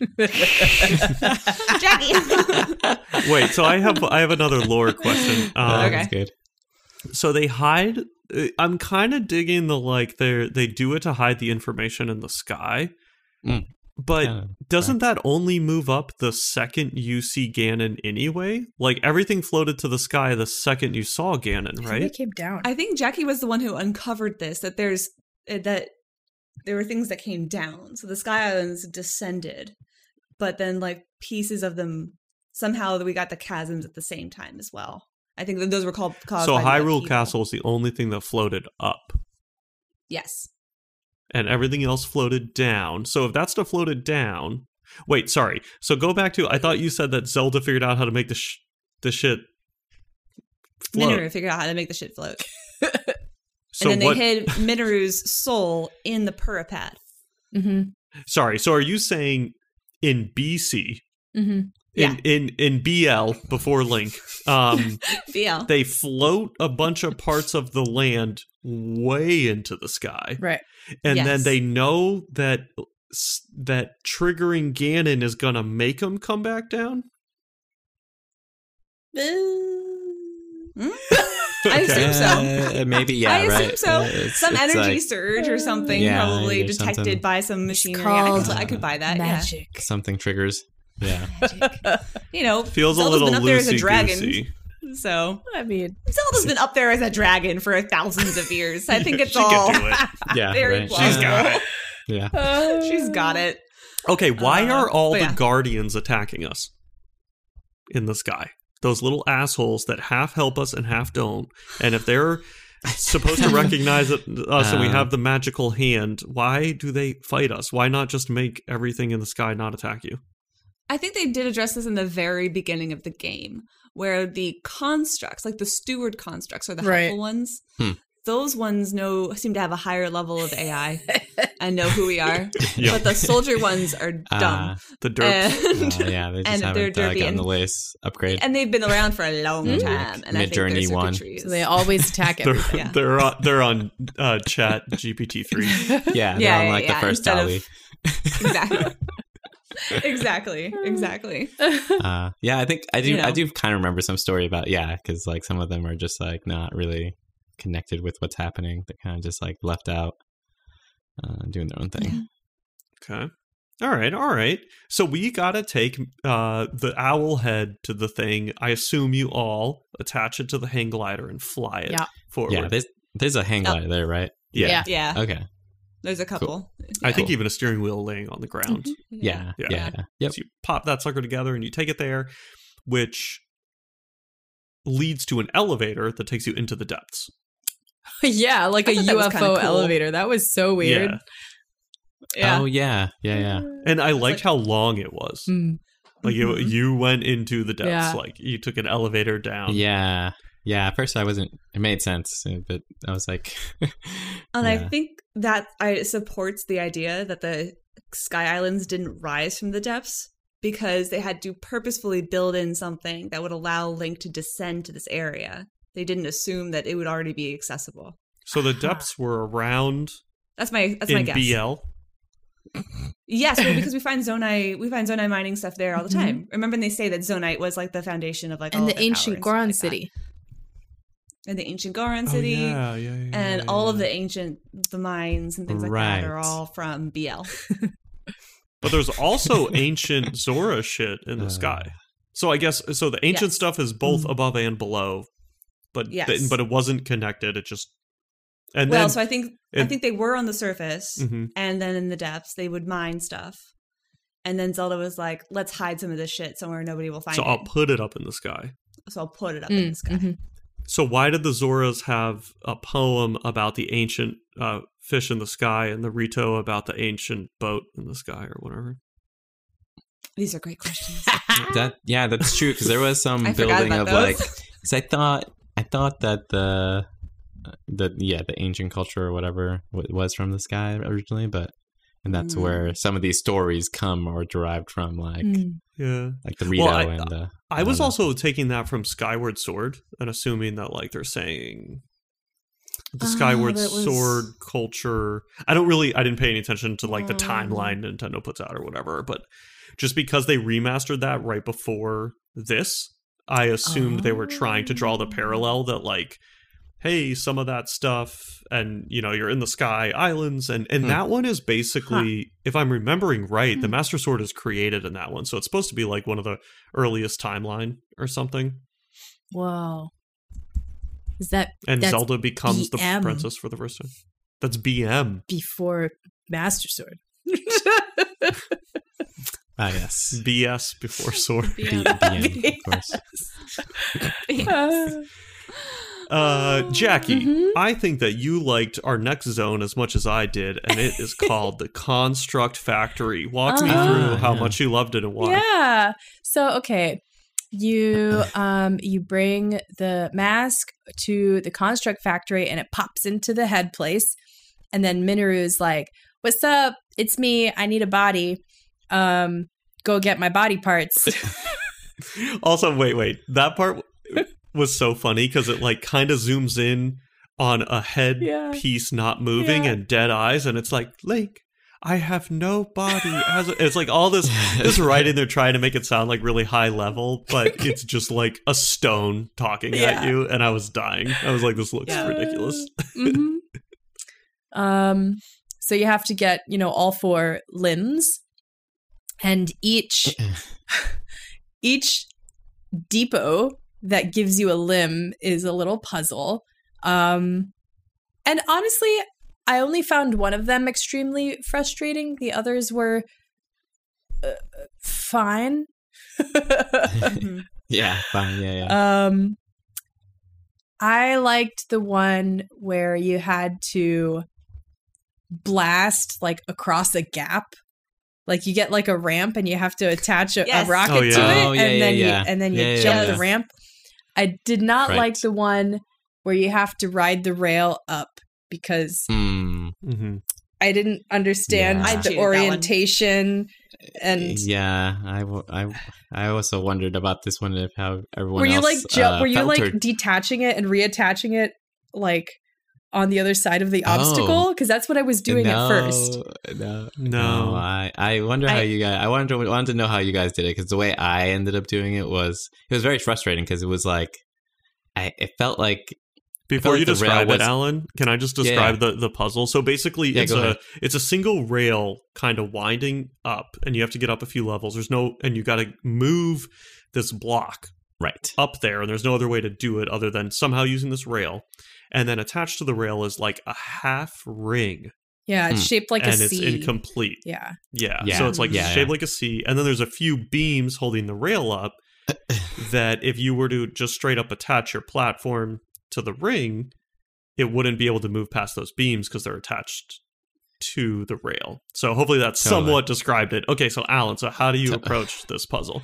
Jackie. Wait, so I have I have another lore question. Um, Okay. That's good. So they hide. uh, I'm kind of digging the like they they do it to hide the information in the sky, Mm. but Yeah, doesn't that only move up the second you see Ganon anyway? Like everything floated to the sky the second you saw Ganon, I think right? it came down. I think Jackie was the one who uncovered this that there's uh, that there were things that came down. So the Sky Islands descended, but then like pieces of them somehow we got the chasms at the same time as well. I think that those were called caused So by the Hyrule upheaval. Castle is the only thing that floated up, Yes. and everything else floated down. So if that stuff floated down, wait, sorry. So go back to I thought you said that Zelda figured out how to make the sh- the shit float. Minoru figured out how to make the shit float. So and then what? they hid Minoru's soul in the Purapad. Mm-hmm. Sorry. So are you saying in B C, Mm-hmm. in Yeah. in in B L before Link, um, B L. they float a bunch of parts of the land way into the sky, Right. and then Yes. they know that s- that triggering Ganon is gonna make them come back down. Hmm? I assume so. Uh, maybe yeah. I assume right. so. Uh, it's- Some it's energy like surge or something Yeah, probably there's detected something- by some machinery. I called could, I could buy that. Magic. something triggers. Yeah. Yeah. You know, Feels Zelda's a little been up there as a loosey dragon. goosey. So I mean, Zelda's been up there as a dragon for thousands of years. I think it's She can all do it. Yeah. very right. plausible. She's got it. Yeah. She's got it. Okay, why Uh, are all but the yeah. guardians attacking us in the sky? Those little assholes that half help us and half don't. And if they're supposed to recognize it, us and we Uh. have the magical hand, why do they fight us? Why not just make everything in the sky not attack you? I think they did address this in the very beginning of the game, where the constructs, like the steward constructs, are the Right. helpful ones. Hmm. Those ones know seem to have a higher level of A I and know who we are, Yeah. but the soldier ones are dumb. Uh, The derp. and, uh, yeah, they just and haven't they're uh, derpy gotten the and- latest upgrade. and they've been around for a long Mm. time. And I think Mid-Journey their one. circuitry is- so they always attack They're, everything. Yeah. they're on, they're on uh, Chat G P T three. yeah, they're Yeah, on yeah, like yeah, the first instead of- dolly. exactly. exactly. Exactly. Uh, yeah, I think I do. You know. I do kind of remember some story about yeah, because like some of them are just like not really connected with what's happening. They're kind of just like left out, uh, doing their own thing. Okay. All right, all right. So we gotta take uh, the owl head to the thing. I assume you all attach it to the hang glider and fly it Yeah. forward. Yeah, there's there's a hang glider there, right? yeah. Yeah. Yeah. Okay. There's a couple. I think Cool. even a steering wheel laying on the ground. Yeah. Yeah. Yeah. yeah. Yep. So you pop that sucker together and you take it there, which leads to an elevator that takes you into the depths. yeah, like a I thought that was kinda U F O cool. elevator. That was so weird. Yeah. Yeah. Oh yeah. Yeah. Yeah. And I liked how long it was. Mm. Like you, Mhm. you went into the depths. Yeah. Like you took an elevator down. Yeah. Yeah. At first, I wasn't. It made sense, but I was like, And I yeah. think that I supports the idea that the Sky Islands didn't rise from the depths because they had to purposefully build in something that would allow Link to descend to this area. They didn't assume that it would already be accessible. So the depths were around That's my that's my in guess. B L. Yes, well, because we find zonite, we find zonite mining stuff there all the Mhm. time. Remember, they say that zonite was like the foundation of like all And of the their ancient power and Goron stuff like City. that. And the ancient Goron Oh, City, yeah, yeah, yeah, and yeah, all of yeah. the ancient the mines and things like that are Right. all from B L. But there's also ancient Zora shit in the Uh. sky. So I guess so. The ancient Yes. stuff is both Mm. above and below, but Yes. th- but it wasn't connected. It just and Well, then so I think I it- think they were on the surface, Mhm. and then in the depths they would mine stuff. And then Zelda was like, "Let's hide some of this shit somewhere nobody will find so it." I'll put it up in the sky. so I'll put it up in Mm, the sky. mhm. So why did the Zoras have a poem about the ancient uh, fish in the sky and the Rito about the ancient boat in the sky or whatever? These are great questions. that. Yeah, that's true because there was some I forgot building about of like. those. Because I thought I thought that the the yeah the ancient culture or whatever w- was from the sky originally, but and that's Mm. where some of these stories come or derived from, like Mm. Yeah. like the Rito Well, I- and the. I was don't know. also taking that from Skyward Sword and assuming that like they're saying the Oh, Skyward that was- Sword culture. I don't really I didn't pay any attention to like the Oh. timeline Nintendo puts out or whatever, but just because they remastered that right before this, I assumed they were trying to draw the Oh. parallel that like hey, some of that stuff and you know, you're in the Sky Islands and and Hmm. that one is basically if I'm remembering right, the Hmm. Master Sword is created in that one. So it's supposed to be like one of the earliest timeline or something. Whoa. Is that And That's Zelda becomes B M. the princess for the first time. That's B M. before Master Sword? Ah yes, B S before sword. B- B M, of course. Uh, Uh, Jackie, Mhm. I think that you liked our next zone as much as I did, and it is called the Construct Factory. Walk me Uh-huh. through how Yeah. much you loved it and why. Yeah. So okay, you um you bring the mask to the construct factory and it pops into the head place, and then Minoru's like, "What's up? It's me. I need a body. Um, go get my body parts." Also, wait, wait. That part was so funny because it like kind of zooms in on a head Yeah. piece not moving Yeah. and dead eyes, and it's like, Link, I have no body. As a-" It's like all this this writing. They're trying to make it sound like really high level, but it's just like a stone talking at Yeah. you, and I was dying. I was like, this looks Yeah. ridiculous. Mhm. Um, so you have to get, you know, all four limbs, and each each depot that gives you a limb is a little puzzle. Um, and honestly, I only found one of them extremely frustrating. The others were uh, fine. Mhm. Yeah, fine. Yeah, yeah. Um, I liked the one where you had to blast like across a gap. Like you get like a ramp and you have to attach a, Yes. a rocket Oh, yeah. to it, Oh, yeah, and yeah, then yeah. you and then you Yeah, yeah, jump yeah. the ramp. I did not Right. like the one where you have to ride the rail up because Hmm. Mm-hmm. I didn't understand Yeah. I the cheated that one. orientation and yeah, I, w- I, I also wondered about this one if how everyone were you else like ju- uh, were you felt like or- detaching it and reattaching it like on the other side of the Oh. obstacle? Because that's what I was doing no, at first. No, No. I, I wonder how I- you guys. I wanted to, wanted to know how you guys did it because the way I ended up doing it was it was very frustrating because it was like I it felt like Before like you the rail describe it, was- Alan, can I just Yeah, describe yeah. the, the puzzle? So basically, Yeah, it's go a ahead. it's a single rail kind of winding up, and you have to get up a few levels. There's no, and you got to move this block Right. up there, and there's no other way to do it other than somehow using this rail. And then attached to the rail is like a half ring, Yeah, it's Hmm. shaped like and a it's C. incomplete. Yeah. Yeah. Yeah. So it's like Yeah, shaped yeah. like a C, and then there's a few beams holding the rail up that if you were to just straight up attach your platform to the ring, it wouldn't be able to move past those beams because they're attached to the rail. So hopefully that Totally. somewhat described it. Okay, so Alan, so how do you approach this puzzle?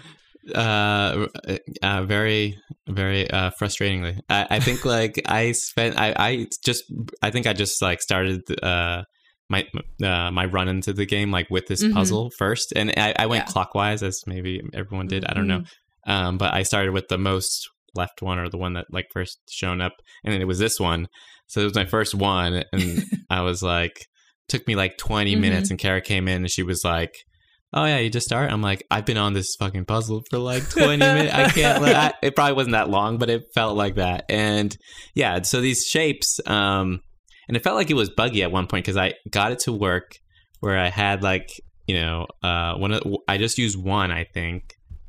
Uh, uh, very, very uh, frustratingly. I, I think like I spent, I, I just, I think I just like started uh my uh, my run into the game like with this Mhm. puzzle first, and I, I went Yeah. clockwise as maybe everyone did. I don't know, um, but I started with the most left one or the one that like first shown up, and then it was this one. So it was my first one, and I was like, took me like twenty Mhm. minutes, and Kara came in and she was like, oh yeah, you just start? I'm like, I've been on this fucking puzzle for like twenty minutes. I can't, like, I, it probably wasn't that long, but it felt like that. And yeah, so these shapes, um, and it felt like it was buggy at one point because I got it to work where I had like, you know, uh, one of, I just used one, I think.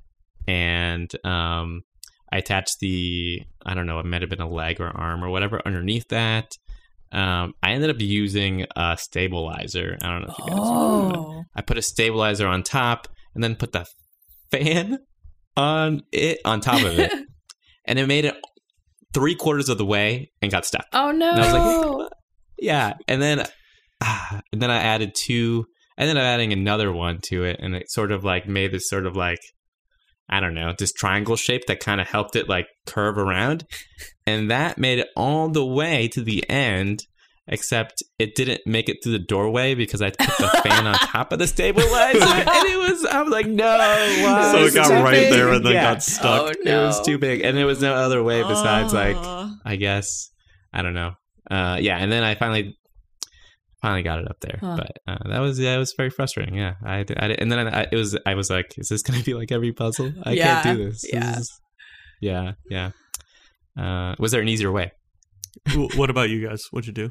And, um, I attached the, I don't know, it might have been a leg or arm or whatever underneath that. Um, I ended up using a stabilizer. I don't know if you guys remember that. Oh. I put a stabilizer on top and then put the fan on it on top of it. And it made it three quarters of the way and got stuck. Oh no. And I was like, what? Yeah. And then ah, and then I added two and then I'm adding another one to it, and it sort of like made this sort of like, I don't know, this triangle shape that kind of helped it like curve around. And that made it all the way to the end, except it didn't make it through the doorway because I put the fan on top of the stabilizer. And it was, I was like, no, why? So it It's got too right big. there and then Yeah. got stuck. Oh, It no. was too big. And there was no other way besides like, Aw. I guess, I don't know. Uh, yeah. And then I finally, finally got it up there. Huh. But uh, that was, yeah, it was very frustrating. Yeah. I, I and then I, it was, I was like, is this going to be like every puzzle? I Yeah, can't do this. This yeah. is- yeah. Yeah. Uh, was there an easier way? W- what about you guys? What'd you do?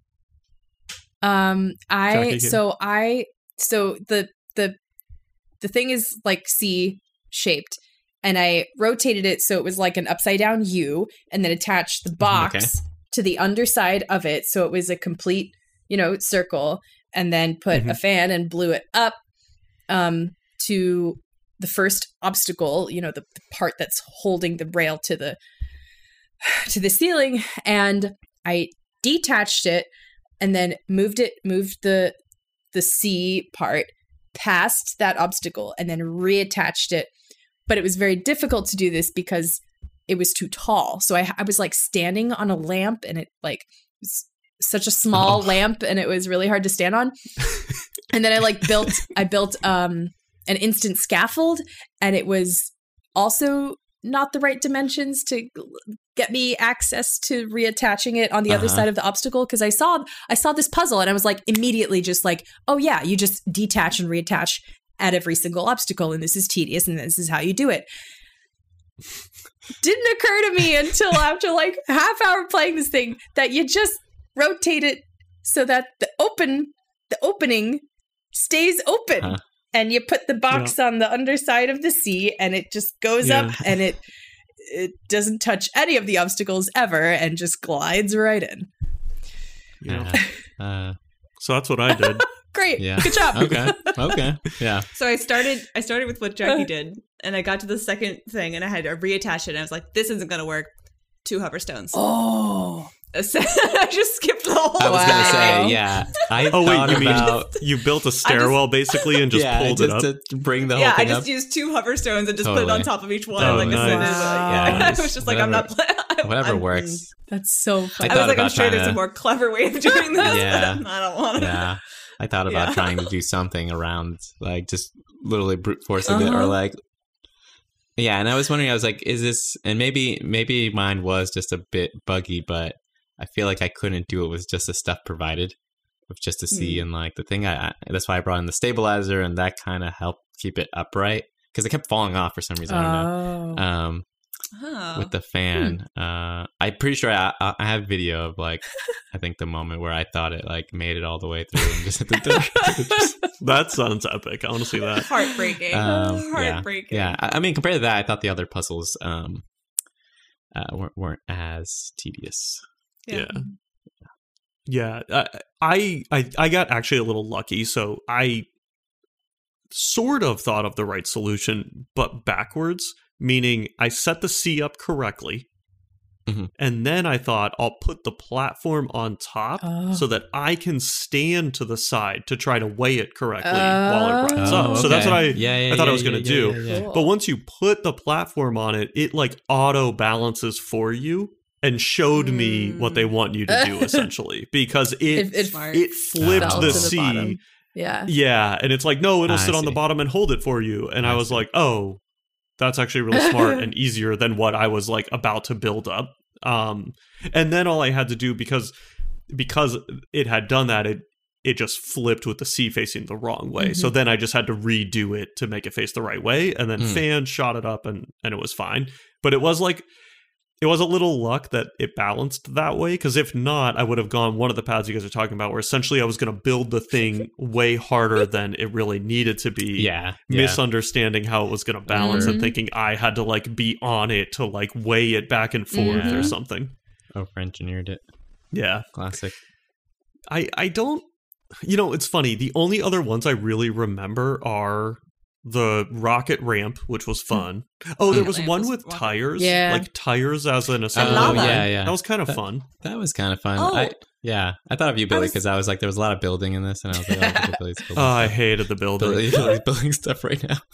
Um, I Jackie, yeah. so I so the the the thing is like C shaped, and I rotated it so it was like an upside down U, and then attached the box Okay. to the underside of it, so it was a complete, you know, circle, and then put Mhm. a fan and blew it up um to the first obstacle, you know, the, the part that's holding the rail to the to the ceiling, and I detached it and then moved it moved the the C part past that obstacle and then reattached it. But it was very difficult to do this because it was too tall. So I I was like standing on a lamp, and it like was such a small Oh. lamp, and it was really hard to stand on. And then I like built I built um an instant scaffold, and it was also not the right dimensions to get me access to reattaching it on the other Uh-huh. side of the obstacle, because I saw I saw this puzzle and I was like immediately just like, oh yeah, you just detach and reattach at every single obstacle, and this is tedious, and this is how you do it. Didn't occur to me until after like half hour playing this thing that you just rotate it so that the open the opening stays open. Huh. And you put the box on the underside of the C, and it just goes Yeah. up, and it it doesn't touch any of the obstacles ever, and just glides right in. Yeah. Uh, So that's what I did. Great, yeah. good job. Okay. Okay. Yeah. So I started I started with what Jackie did, and I got to the second thing, and I had to reattach it, and I was like, this isn't going to work. Two hover stones. Oh, So I just skipped the whole I was gonna Wow. say, yeah. I Oh thought wait, you mean about you built a stairwell basically and just yeah, pulled just it up? to bring the whole yeah, I thing just up. used two hover stones and just put it Totally. on top of each one. Oh, like as soon nice. as I, yeah, Nice. I was just like, I'm not playing. Whatever works. that's so I fun. I, thought was like, I'm about sure there's trying a to- more clever way of doing this. Yeah. But I don't want to. Yeah. I thought about Yeah. trying to do something around, like just literally brute forcing it, or Uh-huh. like, yeah. And I was wondering, I was like, is this? And maybe, maybe mine was just a bit buggy, but I feel like I couldn't do it with just the stuff provided, with just to see Mm. and like the thing. I, I that's why I brought in the stabilizer, and that kind of helped keep it upright because it kept falling off for some reason. I don't know. Oh, Um, Oh. with the fan. Uh, I'm pretty sure I, I I have video of like I think the moment where I thought it like made it all the way through and just hit the door. That sounds epic. I want to see that. Heartbreaking. Um, yeah, Heartbreaking. Yeah, I, I mean, compared to that, I thought the other puzzles um, uh, weren't weren't as tedious. Yeah. Yeah. I, I I I got actually a little lucky, so I sort of thought of the right solution, but backwards, meaning I set the C up correctly. Mhm. And then I thought I'll put the platform on top Oh. so that I can stand to the side to try to weigh it correctly while it runs Oh, up. So that's what I yeah, yeah, I thought yeah, I was yeah, going to yeah, do. yeah, yeah. Cool. But once you put the platform on it, it like auto balances for you and showed me what they want you to do essentially because it It- it Smart. it flipped Fell the to the C. bottom. Yeah. Yeah, and it's like no, it'll I sit on the see. bottom and hold it for you. And I, I was see. like, "Oh, that's actually really smart and easier than what I was like about to build up." Um and then all I had to do because because it had done that, it it just flipped with the C facing the wrong way. So then I just had to redo it to make it face the right way, and then Hmm. fan shot it up, and and it was fine. But it was like it was a little luck that it balanced that way, because if not, I would have gone one of the paths you guys are talking about, where essentially I was going to build the thing way harder than it really needed to be. Yeah, yeah. Misunderstanding how it was going to balance and thinking I had to like be on it to like weigh it back and forth Yeah. or something. Over-engineered it. Yeah. Classic. I I don't you know, it's funny. The only other ones I really remember are the rocket ramp, which was fun. Oh, there Rocket was ramp one was with rocket- tires. Yeah. Like tires as an Oh, assembly. lava. yeah, yeah. That was kind of That- fun. That was kind of fun. Oh. I, yeah, I thought of you, Billy, was- because I, was like, there was a lot of building in this, and I was like, oh, look at Billy's building Oh, I stuff. hated the building. Billy, Billy's building stuff right now.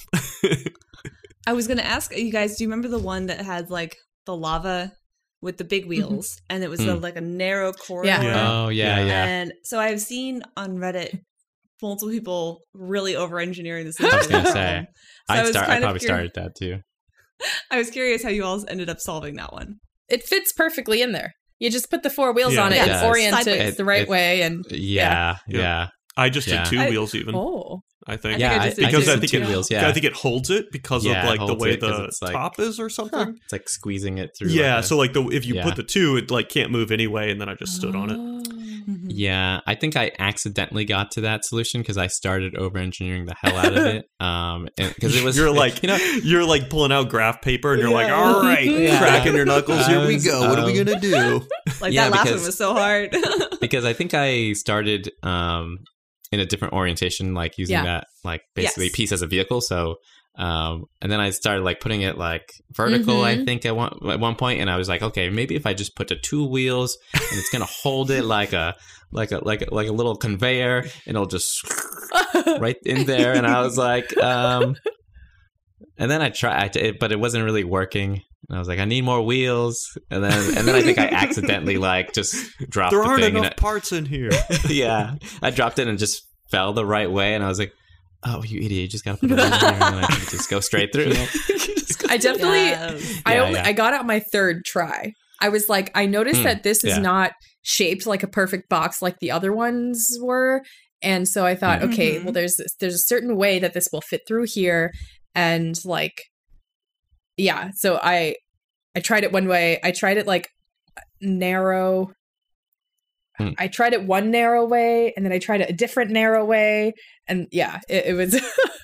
I was gonna ask you guys, do you remember the one that had like the lava with the big wheels and it was a, Mm. like a narrow corridor? Yeah. Yeah. Oh, yeah, Yeah. yeah. And so I've seen on Reddit multiple people really over engineering this. I was engineering gonna say, problem. So I was start. I kind of probably curi- started that too. I was curious how you all ended up solving that one. It fits perfectly in there. You just put the four wheels Yeah, on it it and does. orient it, Sideways. the right It- way. And Yeah, Yeah. yeah, I just Yeah. did two I- wheels even. oh, I think. I yeah. think I I, just did because did I some think two it, wheels. Yeah, I think it holds it because Yeah, of it like the holds way it 'cause the it's like- top is or something. it's like squeezing it through. Yeah, like a- so like the if you Yeah. put the two, it like can't move anyway, and then I just stood on it. Yeah, I think I accidentally got to that solution because I started over engineering the hell out of it. Um, because it was You're like, you know, you're like pulling out graph paper, and you're like, Yeah. all right, Yeah. cracking your knuckles. Here I we was, go. What are we um, gonna do? Like Yeah, that last because- one was so hard. because I think I started um in a different orientation, like using Yeah. that like basically Yes. piece as a vehicle. So um and then I started like putting it like vertical, I Mhm. think at one at one point, and I was like, okay, maybe if I just put the two wheels and it's gonna hold it like a like a like a, like a little conveyor, and it'll just right in there. And I was like, um and then I tried it, but it wasn't really working. And I was like, I need more wheels. And then and then I think I accidentally like just dropped There the aren't thing enough and it, parts in here. yeah, I dropped it and just fell the right way, and I was like, "Oh, you idiot! You just gotta put it in here, and then I can just go straight through." I definitely, Yes. I Yeah, only, yeah. I got out my third try. I was like, I noticed Hmm, that this is yeah. not shaped like a perfect box like the other ones were, and so I thought, Mhm. okay, Mhm. well, there's this, there's a certain way that this will fit through here, and like, yeah. So I, I tried it one way. I tried it like narrow. Hmm. I tried it one narrow way, and then I tried it a different narrow way, and yeah, it, it was.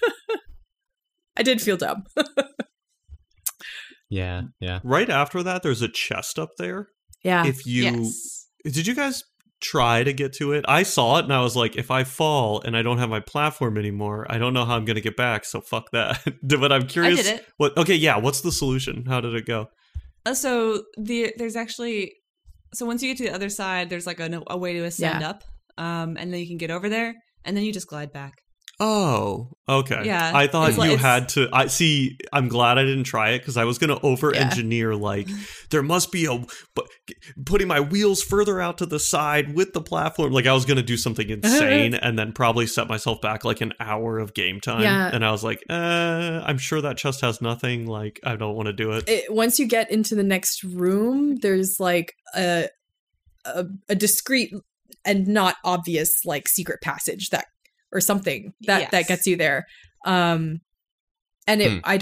I did feel dumb. yeah, yeah. Right after that, there's a chest up there. Yeah. If you Yes. did, you guys try to get to it? I saw it and I was like, if I fall and I don't have my platform anymore, I don't know how I'm going to get back. So fuck that. But I'm curious. did it. What? Okay, yeah. What's the solution? How did it go? Uh, so the there's actually so once you get to the other side, there's like a, a way to ascend Yeah. up, um, and then you can get over there, and then you just glide back. Oh, okay. Yeah, I thought it's you like- it's- had to. I see. I'm glad I didn't try it because I was going to over-engineer. Like, there must be a, but putting my wheels further out to the side with the platform. Like, I was going to do something insane and then probably set myself back like an hour of game time. Yeah. And I was like, uh, I'm sure that chest has nothing. Like, I don't want to do it. it, once you get into the next room, there's like a, a a discreet and not obvious like secret passage that or something that that Yes. gets you there. Um, and it Hmm. I don't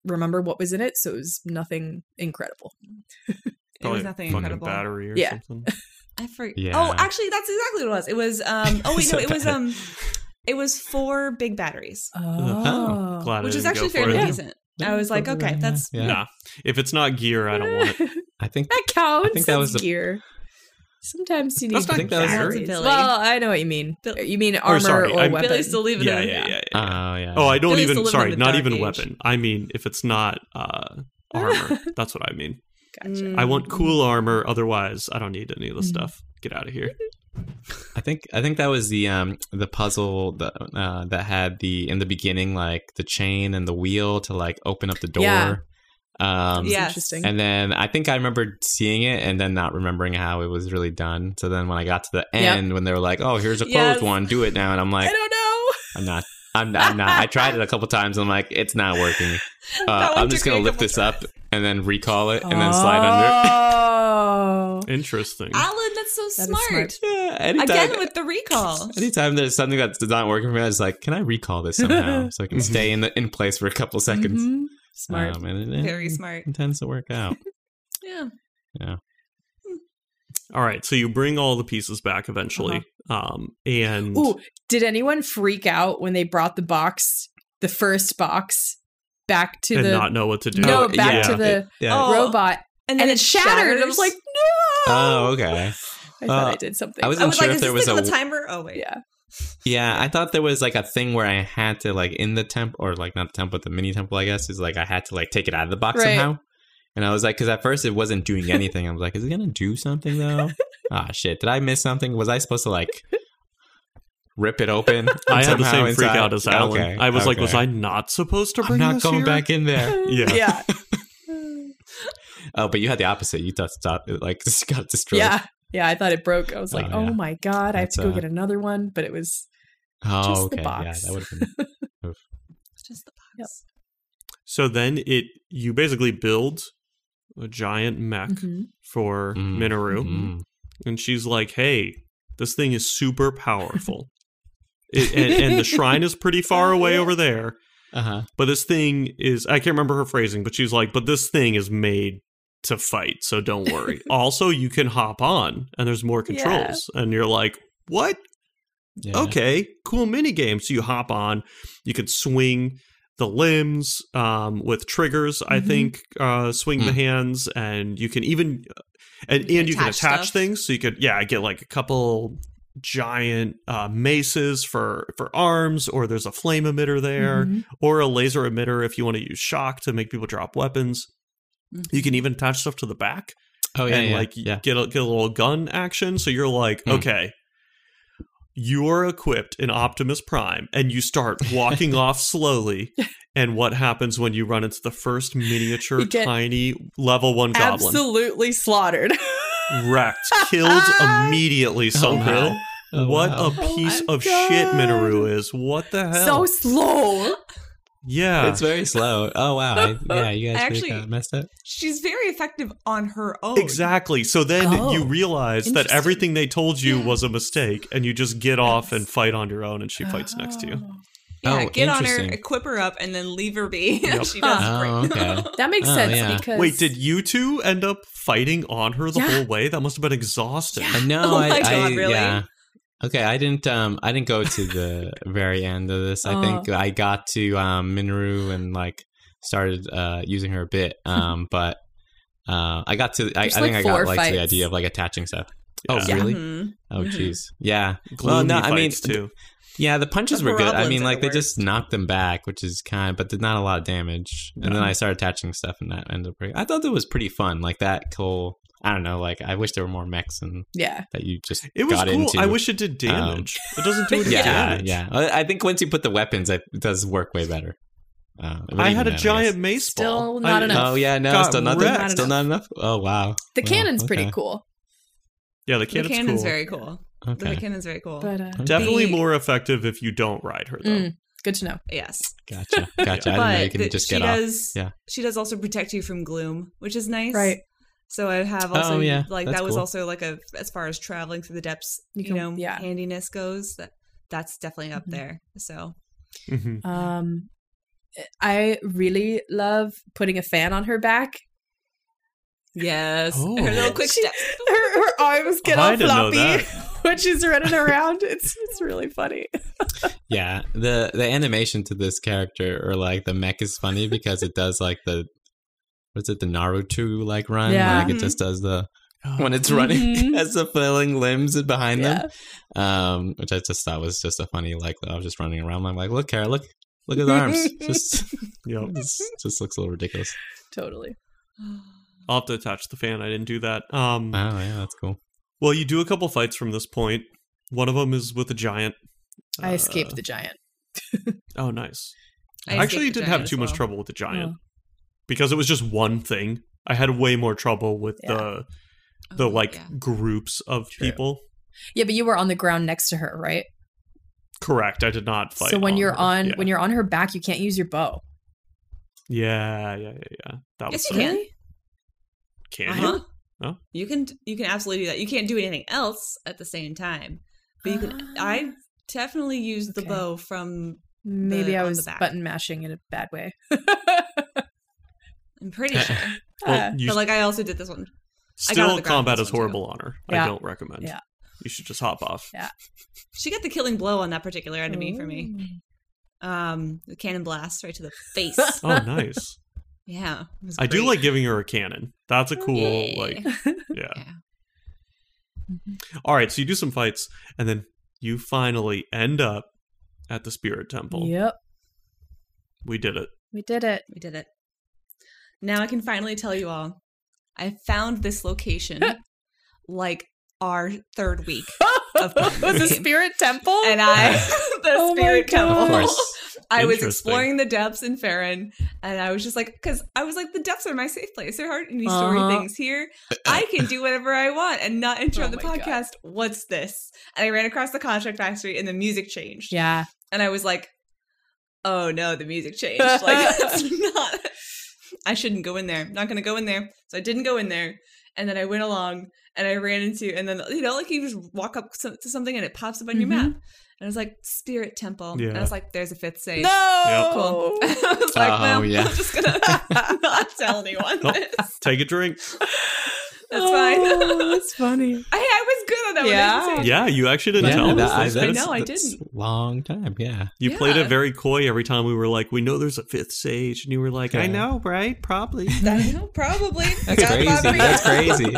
remember what was in it, so it was nothing incredible. It Probably was nothing fucking incredible. battery or Yeah. something. I forget. Yeah. Oh, actually, that's exactly what it was. It was. Um. Oh wait, So no, it was. bad. Um. It was four big batteries, Oh, Glad I which is didn't actually go for fairly it. decent. I was like, okay, that's Yeah. Nah, if it's not gear, I don't want it. I think that counts. I think that That's was the- gear. Sometimes you need That's not I think that was- batteries. Responsibility. Well, I know what you mean. Bill- You mean armor or, sorry, I'm- weapon? Billy's still leaving Yeah, it. yeah, yeah, yeah. Oh yeah. Oh, I don't Billy's still even. living Sorry, in the not dark even age. weapon. I mean, if it's not uh, armor, that's what I mean. Gotcha. I want cool armor. Otherwise, I don't need any of the stuff. Get out of here. I think I think that was the um the puzzle that uh, that had the in the beginning like the chain and the wheel to like open up the door. Yeah. Um, Yeah. Interesting. And then I think I remembered seeing it and then not remembering how it was really done. So then when I got to the Yep. end, when they were like, "Oh, here's a closed Yes. one, do it now," and I'm like, I don't know. "I'm not, I'm, I'm not." I tried it a couple times. And I'm like, "It's not working." Uh, That one I'm just took me gonna a lift couple this up and then recall it and then slide under. Oh. Interesting. Alan, that's so That is smart. smart. Yeah, anytime, Again with the recall. anytime there's something that's not working for me, I was like, "Can I recall this somehow so I can stay in the in place for a couple seconds?" Mhm. Smart. Um, and it, Very it smart. tends to work out. Yeah. Yeah. All right, so you bring all the pieces back eventually, um, and Ooh, did anyone freak out when they brought the box, the first box, back to and the not know what to do. no, Oh, back yeah. to the Yeah. Oh. robot, And and, then it it shattered? And I was shatters. like, no. Oh, okay. I thought Uh, I did something. I I wasn't was sure like, if is there this was thing a on the timer? Oh, wait. yeah. Yeah, I thought there was like a thing where I had to like in the temple or like not the temple, but the mini temple, I guess, is like I had to like take it out of the box Right. somehow. And I was like, because at first it wasn't doing anything. I was like, is it gonna do something though? Ah, shit! Did I miss something? Was I supposed to like rip it open? I had the somehow same freak inside? out as Alan. Okay, I was like, okay. was I not supposed to I'm bring not this going here? back in there. Yeah. Yeah. Oh, but you had the opposite. You thought stop it like just got destroyed. Yeah. Yeah. I thought it broke. I was like, Oh, oh, yeah. my God. I have That's, to go uh, get another one. But it was Oh, just okay. the Yeah, box. that would have been. It's just the Yep. box. So then it you basically build a giant mech Mhm. for Mm, Minoru, mm. and she's like, "Hey, this thing is super powerful, it, and, and the shrine is pretty far away over there. Uh-huh. But this thing is I can't remember her phrasing, but she's like, but this thing is made to fight, so don't worry. Also, you can hop on, and there's more controls, and you're like, what? Yeah. Okay, cool mini game. So you hop on, you can swing the limbs um, with triggers. I Mhm. think uh, swing the Mm. hands, and you can even and You and you can attach attach stuff. things. So you could yeah get like a couple giant uh, maces for for arms, or there's a flame emitter there, Mhm. or a laser emitter if you want to use shock to make people drop weapons. Mhm. You can even attach stuff to the back Oh yeah. and yeah, like yeah. get a, get a little gun action. So you're like, Hmm. okay, you're equipped in Optimus Prime, and you start walking off slowly. And what happens when you run into the first miniature, You get tiny level one goblin? Absolutely slaughtered. Wrecked, killed immediately somehow. really? Oh, what wow. a piece my of shit God. Minoru is. What the hell? So slow. yeah. It's very slow. Oh wow. I, yeah, you guys I really actually- got messed up. She's very effective on her own. Exactly. So then Oh, you realize that interesting. everything they told you was a mistake, and you just get off and fight on your own, and she fights next to you. Oh. Yeah, Oh, get on her, interesting. equip her up, and then leave her be. Yep. She does Oh, great. okay. That makes Oh, sense yeah. because Wait, did you two end up fighting on her the Yeah. whole way? That must have been exhausting. Uh, no, Oh I, my I God, really? yeah. Okay, I didn't um I didn't go to the very end of this. I think I got to um Minoru and like started uh using her a bit. Um but uh I got to I, I There's, think like, I got four like to the fights. idea of like attaching stuff. Yeah. Oh really? Mhm. Oh Mhm. jeez. Yeah. Gloomy Well, no, I mean fights, too. yeah, the punches The were good. I Horoblins mean, are like the they just knocked them back, which is kind, but did not a lot of damage. And then I started attaching stuff, and that ended up. Pretty, I thought that was pretty fun. Like that whole. I don't know. Like I wish there were more mechs and yeah. that you just It was got cool. into. I wish it did damage. it doesn't do any Yeah, damage. yeah. I I think once you put the weapons, it does work way better. Uh, but I even had a then, giant guess. mace Still ball. not I- enough. Oh yeah, no, got still nothing. wrecked. Still not enough. Oh wow. The Wow, cannon's pretty okay. cool. Yeah, the The cannon's, cannon's cool. very cool. Okay, The cannon's very cool. But uh, Definitely The- more effective if you don't ride her, though. mm, good to know. yes. gotcha, gotcha. I didn't know But you can the- just she get off. does. Yeah. She does also protect you from gloom, which is nice. Right. So I have also Oh, yeah. like That's that was cool. also like a as far as traveling through the depths, You you, can- know, yeah. handiness goes. That that's definitely up Mhm. there. So Mhm. Um, I really love putting a fan on her back. Yes. Oh. Her little quick steps. Her, her arms get I all didn't know floppy that. when she's running around. It's it's really funny. Yeah, the the animation to this character or like the mech is funny because it does like the what's it the Naruto like run Yeah. like it just does the when it's running Mhm. has the flailing limbs behind Yeah. them, um, which I just thought was just a funny like I was just running around. I'm like, look, Kara, look, look at the arms, just Yep. it's, just looks a little ridiculous. Totally. I'll have to attach the fan. I didn't do that. Um, Oh yeah, that's cool. well, you do a couple fights from this point. One of them is with a giant. I escaped Uh, the giant. Oh, nice. I I actually escaped the didn't have giant too as much well. trouble with the giant Oh. because it was just one thing. I had way more trouble with Yeah. the the Oh, like yeah. groups of True. people. Yeah, but you were on the ground next to her, right? Correct. I did not fight. so when you're her. on yeah. when you're on her back, you can't use your bow. yeah, yeah, yeah, yeah. That Yes, was you can. Can Uh-huh. you? Oh. You can you can absolutely do that. You can't do anything else at the same time. But you can I definitely used the Okay. bow from Maybe The- I on was the back. button mashing in a bad way. I'm pretty sure. Well, you but like I also did this one. I got on still the ground combat for is this one, too. horrible on her. Yeah. I don't recommend. Yeah. You should just hop off. Yeah. She got the killing blow on that particular enemy for me. Um the cannon blast right to the face. Oh, nice. Yeah. it was I do great. like giving her a cannon. That's a cool Yeah. like yeah. Yeah. All right, so you do some fights and then you finally end up at the Spirit Temple. Yep, We did it. we did it. We did it. Now I can finally tell you all. I found this location like our third week of playing the this game. Spirit Temple, And I the Oh my Spirit God. Temple. Of course. I was Interesting. exploring the depths in Farron, and I was just like, because I was like, the depths are my safe place. There aren't any story Uh-huh. things here. I can do whatever I want and not interrupt Oh the my God. podcast. What's this? And I ran across the contract factory, and the music changed. yeah, And I was like, oh no, the music changed. Like, that's not. I shouldn't go in there. I'm not going to go in there. So I didn't go in there. And then I went along and I ran into, and then, you know, like you just walk up to something and it pops up on your Mhm. map. And I was like, Spirit Temple. And Yeah. I was like, there's a fifth stage. no, Cool. I was like, Oh, well, yeah. I'm just going to not tell anyone Nope. this. Take a drink. That's fine. Oh, that's funny. I, I was good on that Yeah. one. I Yeah, you actually didn't Yeah, tell that, us. I, those that's, things. know, I that's didn't. a long time. Yeah. You played Yeah. it very coy every time we were like, we know there's a fifth stage. And you were like, I Yeah. know, right? Probably. I know, probably. I That's got crazy. five That's crazy.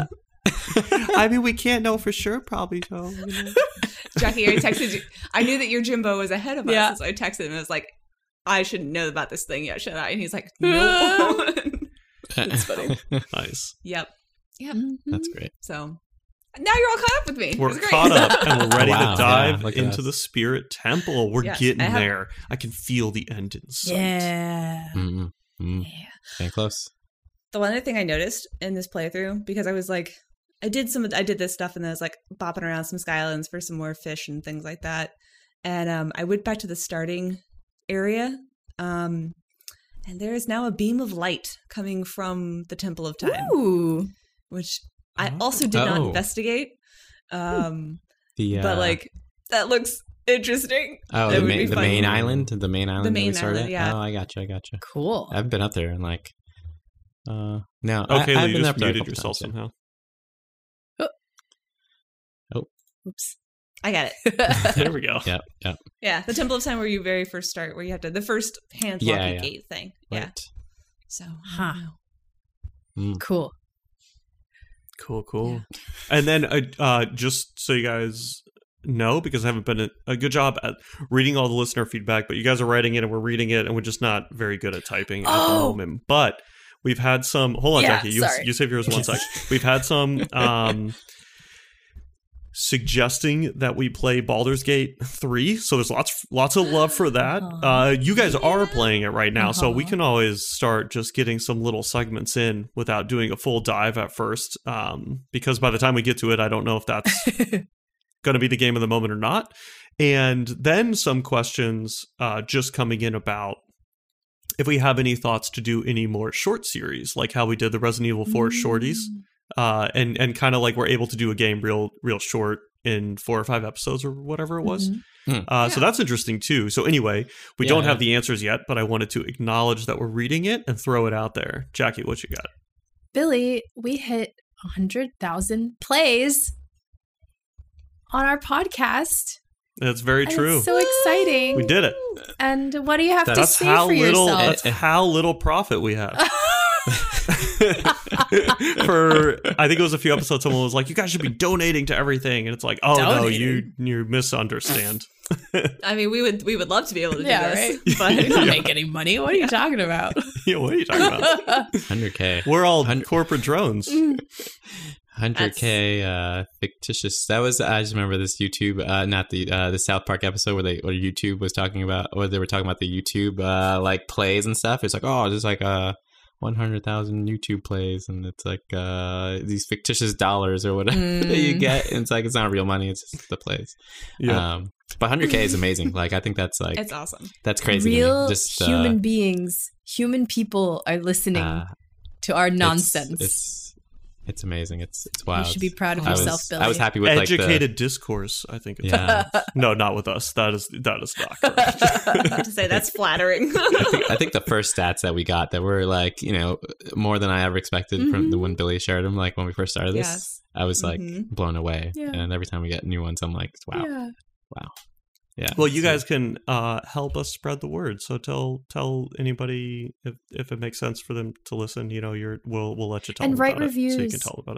I mean, we can't know for sure, probably, though. You know? Jackie, I texted you. I knew that your Jimbo was ahead of us, Yeah. so I texted him and I was like, I shouldn't know about this thing yet, should I? And he's like, no. That's funny. Nice. Yep. Yep. That's great. So now you're all caught up with me. It We're was great. caught up and we're ready Wow, to dive yeah, look at into us. the Spirit Temple. We're Yes, getting I have- there. I can feel the end in sight. Yeah. Mm-mm. Mm. Yeah. Getting close. The one other thing I noticed in this playthrough, because I was like, I did some, I did this stuff and then I was like bopping around some Skylands for some more fish and things like that. And um, I went back to the starting area. Um, and there is now a beam of light coming from the Temple of Time, Ooh. which I Oh. also did not Oh. investigate. Um, The uh, but like, that looks interesting. oh, that the, would main, be the fun. main island, the main island, that we main started island, at? yeah. Oh, I gotcha, I gotcha. Cool. I've been up there and like, uh, no. Okay, I, Lee, I've you been just up there a muted couple yourself times, yeah. somehow. Oops. I got it. There we go. Yep, yep. Yeah, the Temple of Time where you very first start, where you have to, the first hand Yeah, locking yeah. gate thing. Yeah. Right. So, Huh. I don't know. Mm. Cool. Cool, cool. And then, uh, uh, just so you guys know, because I haven't been a, a good job at reading all the listener feedback, but you guys are writing it and we're reading it, and we're just not very good at typing at the Oh. moment. But we've had some. Hold on, Yeah, Jackie. You, sorry. you save yours one sec. We've had some um, suggesting that we play Baldur's Gate three. So there's lots, lots of love for that. Uh-huh. Uh, you guys are playing it right now, so we Uh-huh. can always start just getting some little segments in without doing a full dive at first. Um, because by the time we get to it, I don't know if that's going to be the game of the moment or not. And then some questions uh, just coming in about if we have any thoughts to do any more short series, like how we did the Resident Evil four shorties, uh, and and kind of like we're able to do a game real real short in four or five episodes or whatever it was. Mhm. Hmm. Uh, So that's interesting too. So anyway, we Yeah, don't yeah. have the answers yet, but I wanted to acknowledge that we're reading it and throw it out there. Jackie, what you got? Billy, we hit one hundred thousand plays on our podcast. That's very And true. It's so exciting. We did it. And what do you have to That's say how for little. yourself? That's how little profit we have. For I think it was a few episodes. Someone was like, "You guys should be donating to everything," and it's like, "Oh no, you you misunderstand." I mean, we would we would love to be able to do Yeah, this, right. but We don't make any money. What are you talking about? Yeah, what are you talking about? one hundred K. We're all Hundred- corporate drones. Mm. one hundred K uh, fictitious. That was I just remember this YouTube, uh, not the uh, the South Park episode where they where YouTube was talking about, or they were talking about the YouTube uh, like plays and stuff. It's like, oh, there's like a one hundred thousand YouTube plays, and it's like uh, these fictitious dollars or whatever Mm. that you get. And it's like it's not real money; it's just the plays. Yeah. Um, but one hundred K is amazing. Like I think that's like it's awesome. that's crazy. to me. Real Just uh, human beings, human people are listening uh, to our it's- nonsense. It's it's amazing. It's it's you wild. should be proud of I yourself, was, Billy. I was happy with like the Educated discourse. I think. It's yeah. No, not with us. That is that is not correct. I have to say that's flattering. I think, I think the first stats that we got that were like, you know, more than I ever expected from the when Billy shared them, like when we first started this, Yes. I was like Mhm. blown away. Yeah. And every time we get new ones, I'm like, wow, Yeah. wow. Yeah. Well, you So- guys can uh, help us spread the word. So tell tell anybody if, if it makes sense for them to listen. You know, you're we'll we'll let you tell And them write about it, so you can reviews. tell them about it.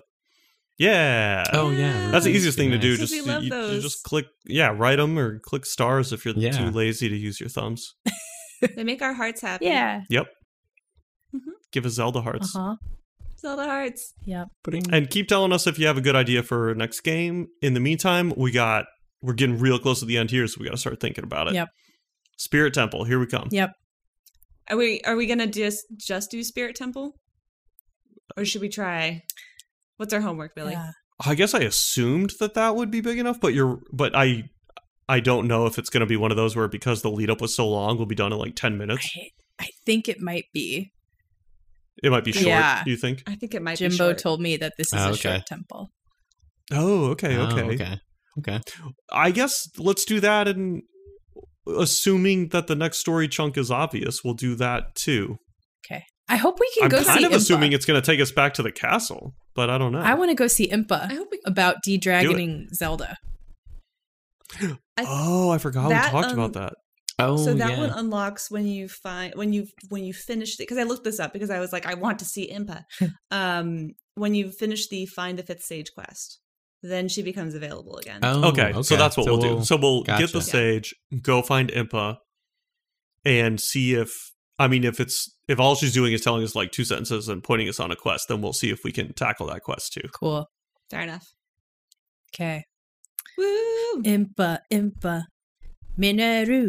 Yeah. Oh, yeah. That's the reviews easiest would thing be to do. nice. Just we love you, you those. just click, yeah, write them or click stars if you're Yeah. too lazy to use your thumbs. They make our hearts happy. Yeah. Yep. Mhm. Give us Zelda hearts. Uh huh. Zelda hearts. Yep. Putting- And keep telling us if you have a good idea for next game. In the meantime, we got we're getting real close to the end here, so we got to start thinking about it. Yep. Spirit Temple, here we come. Yep. Are we are we gonna just just do Spirit Temple, or should we try? What's our homework, Billy? Yeah. I guess I assumed that that would be big enough, but you're but I I don't know if it's going to be one of those where because the lead up was so long, we'll be done in like ten minutes. I, I think it might be. It might be short, Yeah. you think? I think it might be Jimbo short. told me that this is Oh, a okay. short temple. Oh, okay, Oh, okay. okay. Okay. I guess let's do that, and assuming that the next story chunk is obvious, we'll do that too. Okay. I hope we can I'm go kind see of Impa. assuming it's going to take us back to the castle, but I don't know. I want to go see Impa I hope we- about de-dragoning Zelda. I- oh, I forgot that, we talked um, about that. Oh, so that yeah. one unlocks when you find when you when you finish it, because I looked this up because I was like I want to see Impa. um, when you finish the find the fifth sage quest, then she becomes available again. Oh, Okay, so that's what So we'll, do. So we'll get the gotcha. sage, go find Impa, and see if I mean if it's if all she's doing is telling us like two sentences and pointing us on a quest, then we'll see if we can tackle that quest too. Cool. Fair enough. Okay. Woo! Impa, Impa, Minaru.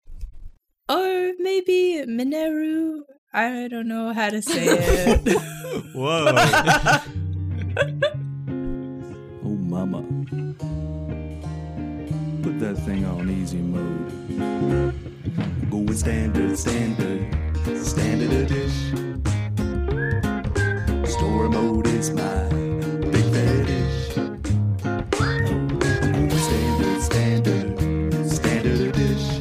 Or maybe Minaru. I don't know how to say it. Whoa! Oh, mama. Put that thing on easy mode. Going standard, standard, standard a dish. Story mode is my big fetish. Going standard, standard, standard a dish.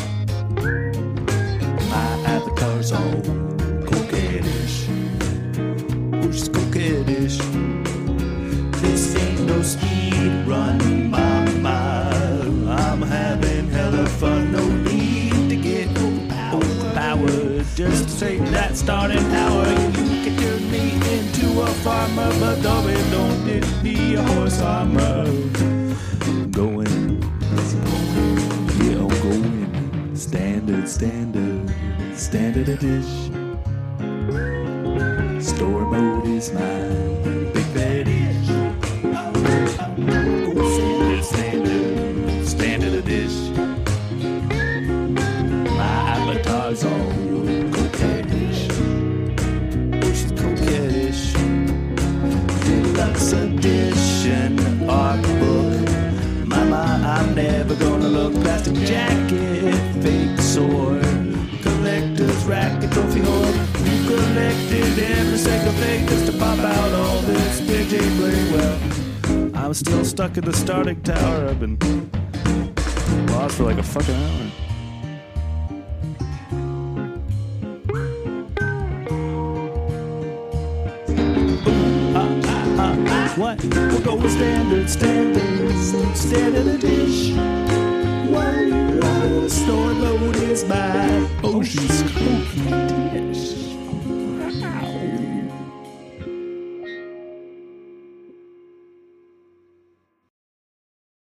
My avatar's all coquettish. Oh, she's coquettish. This ain't no speed run, mama. I'm having hella fun. No need to get overpowered. Just take that starting power. You can turn me into a farmer, but don't it don't it be a horse armor. I'm going, yeah, I'm going. Standard, standard, standard a dish. Story mode is my big bad ish. Standard, standard, standard a dish. My avatar's all coquettish. Oh, she's coquettish. Deluxe edition art book. Mama, I'm never gonna look. Plastic jacket, fake sword. Collector's racket, trophy hoard. You collected every single thing just to pop out all this P J bling. Well, I'm still stuck in the starting tower. I've been Pause for like a fucking hour. What? We'll go with standard, standard, standard of dish. Whoa, whoa, store load is by Ocean Smoky.